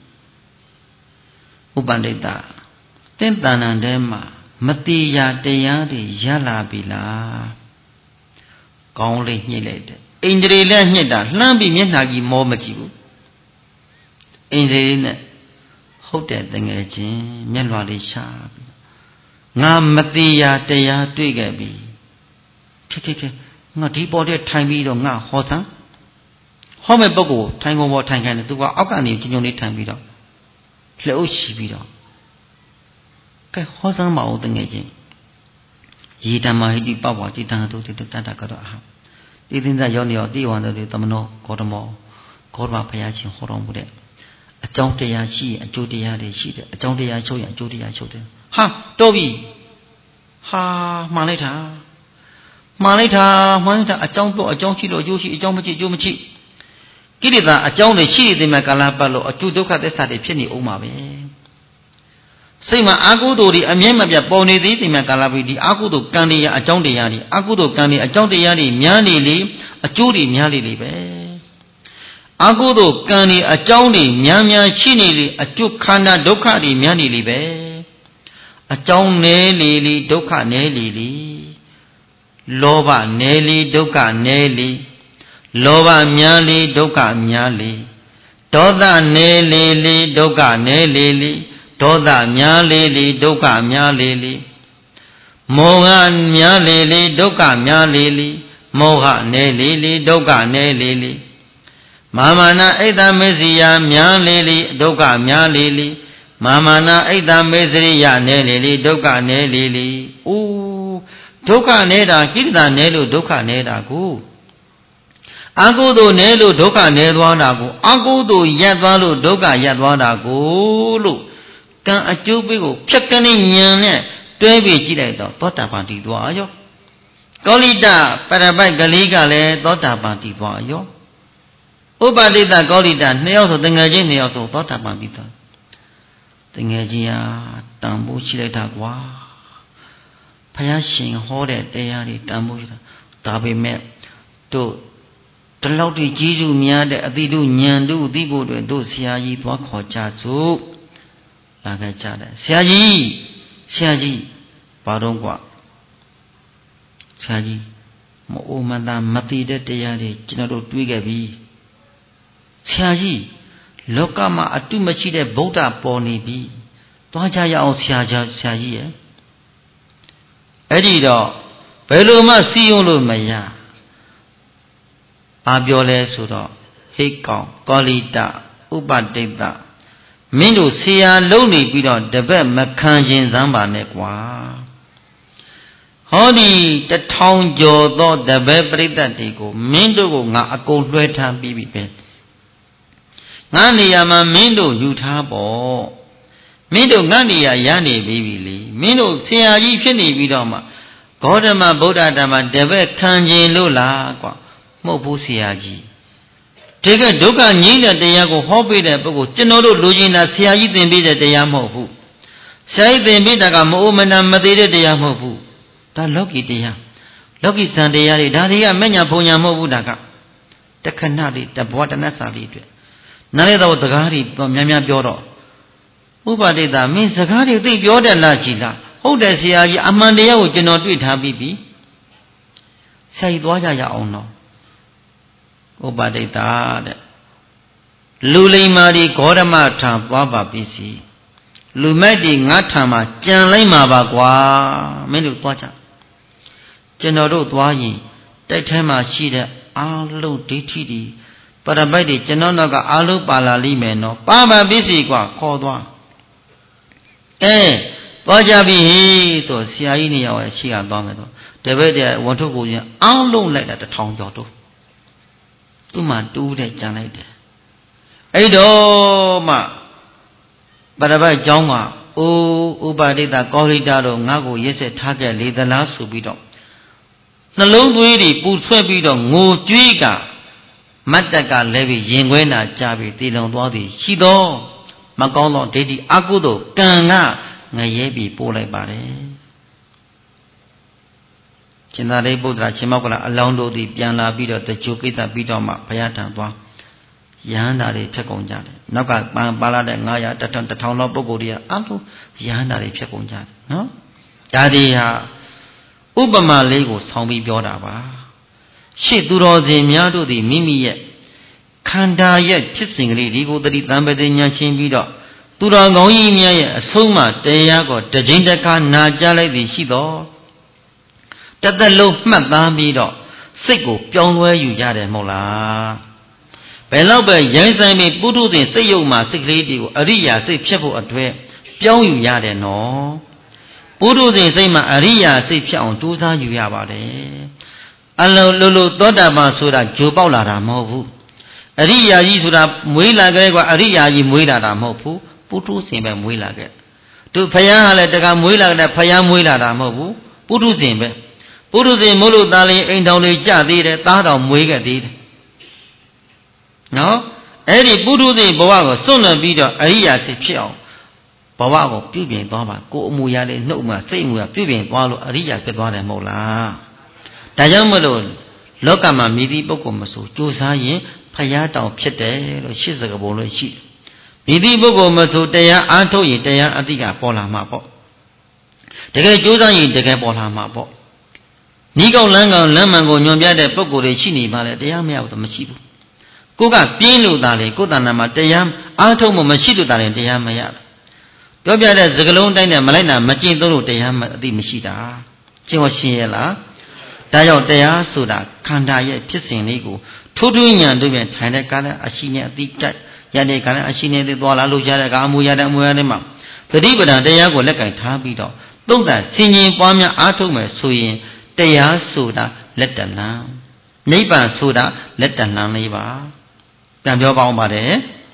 ဥပါဒိတသင်္တဏ္ဍန်ထဲမှာမတိယာတရားတွေရလာပြီလားကောင်းလေးညှိလိုက်တယ်အိန္ဒြေလည်းညှစ်တာလှမ်းပြီးမျက်နှာကြီးမောမကြည့်ဘူးအိန္ဒြေနဲ့ဟုတ်တယ်တငယ်ချင်းမျက်လွှာလေးရှာပြီးငါမတိယာတရားတွေ့ခဲ့ပြီဖြစ်ဖြစ်ဖြစ်ငါဒီပေါ်တဲ့ထိုင်ပြီးတော့ငါဟောသံဟောမဲ့ပုဂ္ဂိုလ်ထိုင်ကုန်ပေါ်ထိုင်ခိုင်းတယ်သူကအောက်ကနေကြုံကြုံလေးထိုင်ပြီးတော့လှုပ်ရှိပြီးတော့ကဲဟောစမ်းမအောင်တငယ်ချင်းယေတမဟိတိပပဝจิตံတုတိတတ္တကတော့အဟတိသင်္ဇယောနေယောတိဝန္တတိသမနောဂေါတမောဂေါတမဘုရားရှင်ဟောတော်မူတဲ့အကြောင်းတရားရှိရင်အကျိုးတရားတွေရှိတယ်အကြောင်းတရားချုပ်ရင်အကျိုးတရားချုပ်တယ်ဟာတော်ပြီဟာမှန်လိုက်တာမှန်လိုက်တာမှန်လိုက်တာအကြောင်းတော့အကြောင်းရှိလို့အကျိုးရှိအကြောင်းမရှိအကျိုးမရှိကိလေသာအကြောင်းတွေရှိတဲ့မှာကာလပတ်လို့အကျိုးဒုက္ခသစ္စာတွေဖြစ်နေအောင်ပါပဲစိတ်မှာအာဟုတုတွေအမြဲမပြတ်ပေါ်နေသေးတယ်မှာကာလပိဒီအာဟုတုကံတွေရအကြောင်းတရားတွေအာဟုတုကံတွေအကြောင်းတရားတွေများနေလေအကျိုးတွေများလေလေပဲအာဟုတုကံတွေအကြောင်းတွေများများရှိနေလေအကျိုးခန္ဓာဒုက္ခတွေများနေလေပဲအကြောင်းနည်းလေလေဒုက္ခနည်းလေလေလောဘနည်းလေဒုက္ခနည်းလေလောဘများလေဒုက္ခများလေဒေါသနည်းလေလေဒုက္ခနည်းလေလေဒေါသများလေလေဒုက္ခများလေလေမောဟများလေလေဒုက္ခများလေလေမောဟနည်းလေလေဒုက္ခနည်းလေလေမာမနာအိတ်တမေဇိယများလေလေဒုက္ခများလေလေမာမနာအိတ်တမေဇရိယနည်းလေလေဒုက္ခနည်းလေလေအိုးဒုက္ခနေတာကိလေသာနည်းလို့ဒုက္ခနေတာကိုအကုသိုလ်နည်းလို့ဒုက္ခနည်းသွားတာကိုအကုသိုလ်ရပ်သွားလို့ဒုက္ခရပ်သွားတာကိုလို့ကံအကျိုးပေးကိုဖြတ်ကနေညံနဲ့တွဲပြီးကြည့်လိုက်တော့သောတာပန်တည်သွားရောကောလိတပရပိုက်ကလေးကလည်းသောတာပန်တည်သွားရောဥပဒိတကောလိတနှစ်ယောက်ဆိုတငယ်ချင်းနှစ်ယောက်ဆိုသောတာပန်ပြီးသွားတငယ်ချင်းအားတန်ဖိုးရှိလိုက်တာကွာဘုရားရှင်ဟောတဲ့တရားတွေတန်ဖိုးရှိတာဒါပေမဲ့တို့ဒီလောက်တည်းကြီးစုများတဲ့အတိတို့ဉာဏ်တို့သိဖို့အတွက်တို့ဆရာကြီးသွားခေါ်ကြစို့လာခဲ့ကြတယ်ဆရာကြီးဆရာကြီးဘာတော့ကွာဆရာကြီးမအိုမသာမသိတဲ့တရားတွေကျွန်တော်တို့တွေးခဲ့ပြီဆရာကြီးလောကမှာအတုမရှိတဲ့ဗုဒ္ဓပေါ်နေပြီသွားကြရအောင်ဆရာကြီးဆရာကြီးရဲ့အဲ့ဒီတော့ဘယ်လိုမှစီယုံလို့မရဘာပြောလဲဆိုတော့ဟိတ်ကောင်ကောလိတဥပတိတ်တမင်းတို့ဆရာလုံးနေပြီးတော့တပတ်မခံခြင်းစမ်းပါနဲ့ကွာဟောဒီတထောင်ကျော်သောတပည့်ပရိသတ်တွေကိုမင်းတို့ကိုငါအကုန်လွှဲထားပြီးပြီပဲငါနေရာမှာမင်းတို့ယူထားပေါ့မင်းတို့ငါနေရာရနေပြီပြီလေမင်းတို့ဆရာကြီးဖြစ်နေပြီးတော့မှဂေါတမဗုဒ္ဓဓမ္မတပည့်ခံခြင်းလို့လားကွာမဟုတ်ဘူးဆရာကြီးဒီကဒုက္ခငြိမ်းတဲ့တရားကိုဟောပေးတဲ့ပုဂ္ဂိုလ်ကျွန်တော်တို့လူချင်းတာဆရာကြီးသင်ပေးတဲ့တရားမဟုတ်ဘူးဆရာကြီးသင်ပေးတာကမအိုမနာမသေးတဲ့တရားမဟုတ်ဘူးဒါလောကီတရားလောကီစံတရားတွေဒါတွေကမညာဘုံညာမဟုတ်ဘူးဒါကတခဏလေးတဘဝတနတ်စာလေးအတွက်နားလေတော့စကားတွေများများပြောတော့ဥပဒိတာမင်းစကားတွေသိပြောတယ်လားကြည်လားဟုတ်တယ်ဆရာကြီးအမှန်တရားကိုကျွန်တော်တွေ့ထားပြီးပြီဆရာကြီးသွားကြရအောင်တော့ဥပဒိတာတဲ့လူလိမ္မာဒီဂေါရမထံသွားပါပြီစီလူမိုက်ဒီငါထံမှာကြံလိုက်မှာပါကွာမင်းတို့သွားကြကျွန်တော်တို့သွားရင်တိုက်ထဲမှာရှိတဲ့အာလုံးဒိဋ္ဌိဒီပရပိုက်တွေကျွန်တော်တို့ကအာလုံးပါလာလိမ့်မယ်နော်ပါပါပြီစီကွာခေါ်သွားအဲသွားကြပြီဆိုဆရာကြီးနေရာရဲ့ရှိကသွားမယ်တော့တပည့်တဲ့ဝန်ထုတ်ကိုချင်းအာလုံးလိုက်တာတထောင်ကျော်တော့သူ့မှာတူးတဲ့ကြံလိုက်တယ်အဲ့တော့မှပရပိုက်เจ้าကအိုးဥပဒိတကောလိတာတော့ငါ့ကိုရက်ဆက်ထားခဲ့လေသလားဆိုပြီးတော့နှလုံးသွေးတွေပူဆွဲပြီးတော့ငိုကြွေးကမတ်တက်ကလည်းပြီးရင်ခွဲနာကြပြီးတည်လုံသွားသည်ရှိသောမကောင်းသောဒိဋ္ဌိအကုသို့ကံကငရဲပြီးပို့လိုက်ပါတယ်ရှင်သာရိပုတ္တရာရှင်မောက္ကလအလောင်းတို့သည်ပြန်လာပြီးတော့တကြိုကိစ္စပြီးတော့မှဘုရားထံသွားယဟန္တာတွေဖြတ်ကုန်ကြတယ်နောက်ကပန်ပါလာတဲ့ငါးရာတစ်ထောင်တစ်ထောင်လောက်ပုဂ္ဂိုလ်တွေကအလုံးယဟန္တာတွေဖြတ်ကုန်ကြတယ်နော်ဒါတွေဟာဥပမာလေးကိုဆောင်းပြီးပြောတာပါရှေ့သူတော်စင်များတို့သည်မိမိရဲ့ခန္ဓာရဲ့ဖြစ်စဉ်ကလေးဒီကိုတတိတံပတိညာရှင်းပြီးတော့သူတော်ကောင်းကြီးများရဲ့အဆုံးအမတရားကိုတကြိမ်တစ်ခါနာကြားလိုက်သည်ရှိတော့တသက်လုံးမှတ်သားပြီးတော့စိတ်ကိုပြောင်းလဲယူကြတယ်မဟုတ်လားဘယ်တော့ပဲရိုင်းဆိုင်ပြီးပုထုဇဉ်စိတ်ယုတ်မှာစိတ်ကလေးတွေကိုအရိယာစိတ်ဖြစ်ဖို့အတွက်ပြောင်းယူရတယ်နော်ပုထုဇဉ်စိတ်မှာအရိယာစိတ်ဖြစ်အောင်ကြိုးစားယူရပါတယ်အလုံးလိုလိုသောတာပန်ဆိုတာဂျိုပေါက်လာတာမဟုတ်ဘူးအရိယာကြီးဆိုတာမွေးလာကြဲကအရိယာကြီးမွေးလာတာမဟုတ်ဘူးပုထုဇဉ်ပဲမွေးလာခဲ့သူဖယားဟာလည်းတကမွေးလာတဲ့ဖယားမွေးလာတာမဟုတ်ဘူးပုထုဇဉ်ပဲပုထုဇဉ်မို့လို့သားလေးအိမ်ထောင်လေးကြသေးတယ်သားတော်မွေးခဲ့သေးတယ်နော်အဲ့ဒီပုထုဇဉ်ဘဝကိုစွန့်လွတ်ပြီးတော့အရိယာစိတ်ဖြစ်အောင်ဘဝကိုပြုပြင်သွားပါကိုယ်အမူအရာလေးနှုတ်မှစိတ်အမူအရာပြုပြင်သွားလို့အရိယာဖြစ်သွားတယ်မဟုတ်လားဒါကြောင့်မလို့လောကမှာမြည်သည့်ပုဂ္ဂိုလ်မဆိုကြိုးစားရင်ဖယားတောင်ဖြစ်တယ်လို့ရှစ်စကားပုံလို့ရှိတယ်မြည်သည့်ပုဂ္ဂိုလ်မဆိုတရားအားထုတ်ရင်တရားအတိကပေါ်လာမှာပေါ့တကယ်ကြိုးစားရင်တကယ်ပေါ်လာမှာပေါ့နီးကောက်လမ်းကောင်လမ်းမှန်ကိုညွန်ပြတဲ့ပုဂ္ဂိုလ်တွေရှိနေပါလေတရားမရဘူးမရှိဘူးကိုကပြင်းလို့သားလေကိုယ်တဏ္ဍာမှာတရားအားထုတ်မှုမရှိလို့သားလေတရားမရပြောပြတဲ့စကလုံးတိုင်းနဲ့မလိုက်နာမကျင့်သုံးလို့တရားမအသိမရှိတာကျင့်ဟောရှင်းရလားဒါကြောင့်တရားဆိုတာခန္ဓာရဲ့ဖြစ်စဉ်လေးကိုထိုးထွင်းဉာဏ်တို့ပြန်ထိုင်တဲ့ကာလအရှိနဲ့အတိကြရတဲ့ကာလအရှိနဲ့သိသွားလာလို့ရတဲ့ကအမူရတဲ့အမူရတဲ့မှာသတိပဋ္ဌာန်တရားကိုလက်ကင်ထားပြီးတော့သုံးသပ်ဆင်ခြင်ပွားများအားထုတ်မယ်ဆိုရင်တရားဆိုတာလက်တလံနိဗ္ဗာန်ဆိုတာလက်တလံလေးပါပြန်ပြောပါအောင်ပါတယ်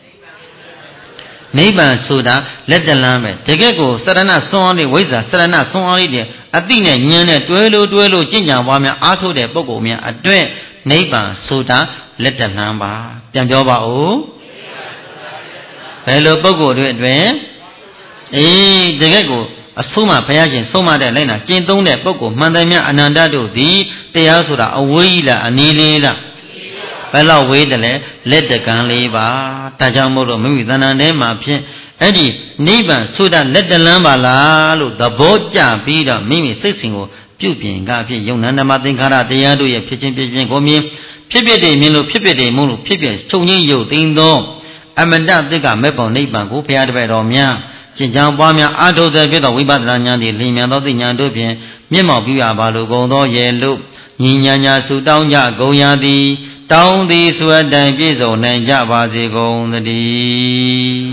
နိဗ္ဗာန်ဆိုတာလက်တလံပဲတကယ်ကိုစရဏဆွမ်းအားလေးဝိဇ္ဇာစရဏဆွမ်းအားလေးတဲ့အတိနဲ့ဉာဏ်နဲ့တွဲလို့တွဲလို့ကျင့်ကြံပွားများအားထုတ်တဲ့ပုဂ္ဂိုလ်များအတွက်နိဗ္ဗာန်ဆိုတာလက်တလံပါပြန်ပြောပါဦးဘယ်လိုပုဂ္ဂိုလ်တွေအတွက်诶，这个个啊，苏马培养型苏马的来呢，京东的包括曼德米安南达都的，这样说的啊，为了啊，你来了。ဘယ်လောက်ဝေးတယ်လဲလက်တကံလေးပါဒါကြောင့်မို့လို့မိမိသဏ္ဍာန်ထဲမှာဖြင့်အဲ့ဒီနိဗ္ဗာန်ဆိုတဲ့လက်တလန်းပါလားလို့သဘောကျပြီးတော့မိမိစိတ်စဉ်ကိုပြုပြင်ကားဖြင့်ယုံနာဓမ္မသင်္ခါရတရားတို့ရဲ့ဖြစ်ချင်းဖြစ်ချင်းကိုမြင်ဖြစ်ဖြစ်တွေမြင်လို့ဖြစ်ဖြစ်တွေမုန်းလို့ဖြစ်ဖြစ်ချုပ်ငင်းယုတ်သိမ်းသောအမတ္တသစ္စာမဲ့ပေါ်နိဗ္ဗာန်ကိုဘုရားတပည့်တော်များကျင့်ကြံပွားများအားထုတ်တဲ့ဖြစ်သောဝိပဿနာဉာဏ်သည်လင်းမြန်သောသိဉာဏ်တို့ဖြင့်မျက်မှောက်ပြုရပါလိုကုန်သောရဲ့လို့ညီညာညာဆုတောင်းကြကုန်ရသည်တောင်းသည်ဆိုအတိုင်းပြည့်စုံနိုင်ကြပါစေကုန်သတည်း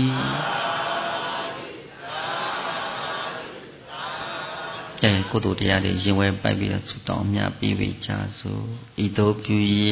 အဲကုသိုလ်တရားတွေရင်ဝဲပိုက်ပြီးတော့ဆုတောင်းမြတ်ပြီးပြီကြစို့ဤသို့ပြုရ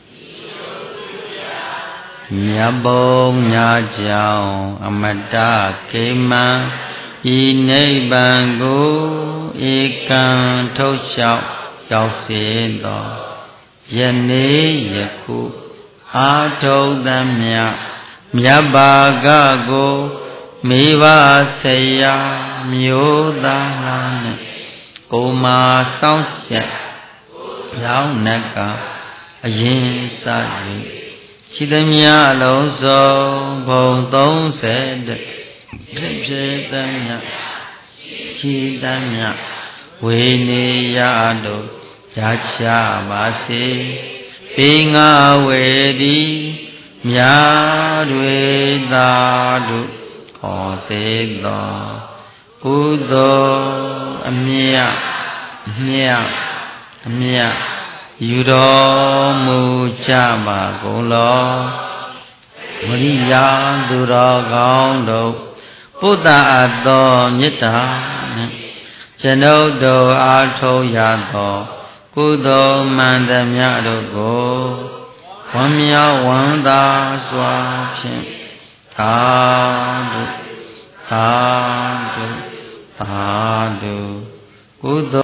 မြတ်ဘုံညာကြောင့်အမတ္တခေမံဤနိဗ္ဗာန်ကိုဧကံထုတ်လျှောက်ရောက်စေသောယနေ့ယခုအာထုံသမျှမြတ်ဘာကကိုမိဘဆရာမျိုးသားများနဲ့ကိုမာစောင့်ချက်ရောင်းနကအရင်စ၍ရှိသမျှအလုံးစုံဘုံသုံးဆယ်တည်းဖြစ်သမျှရှိသမျှဝေနေရတို့ရချပါစေပေငါဝေဒီမြာတွေသာတို့ခေါ်စေသောကုသိုလ်အမြတ်မြတ်အမြတ်ယူတော်မူကြပါကုန်လောဝရိယသူတော်ကောင်းတို့ပုဒ္ဒအပ်သောမေတ္တာနှင့်ကျွန်ုပ်တို့အားထုတ်ရသောကုသိုလ်မှန်သမျှတို့ကိုဝမ်းမြောက်ဝမ်းသာစွာဖြင့်သာဓုသာဓုသာဓုကုသိုလ်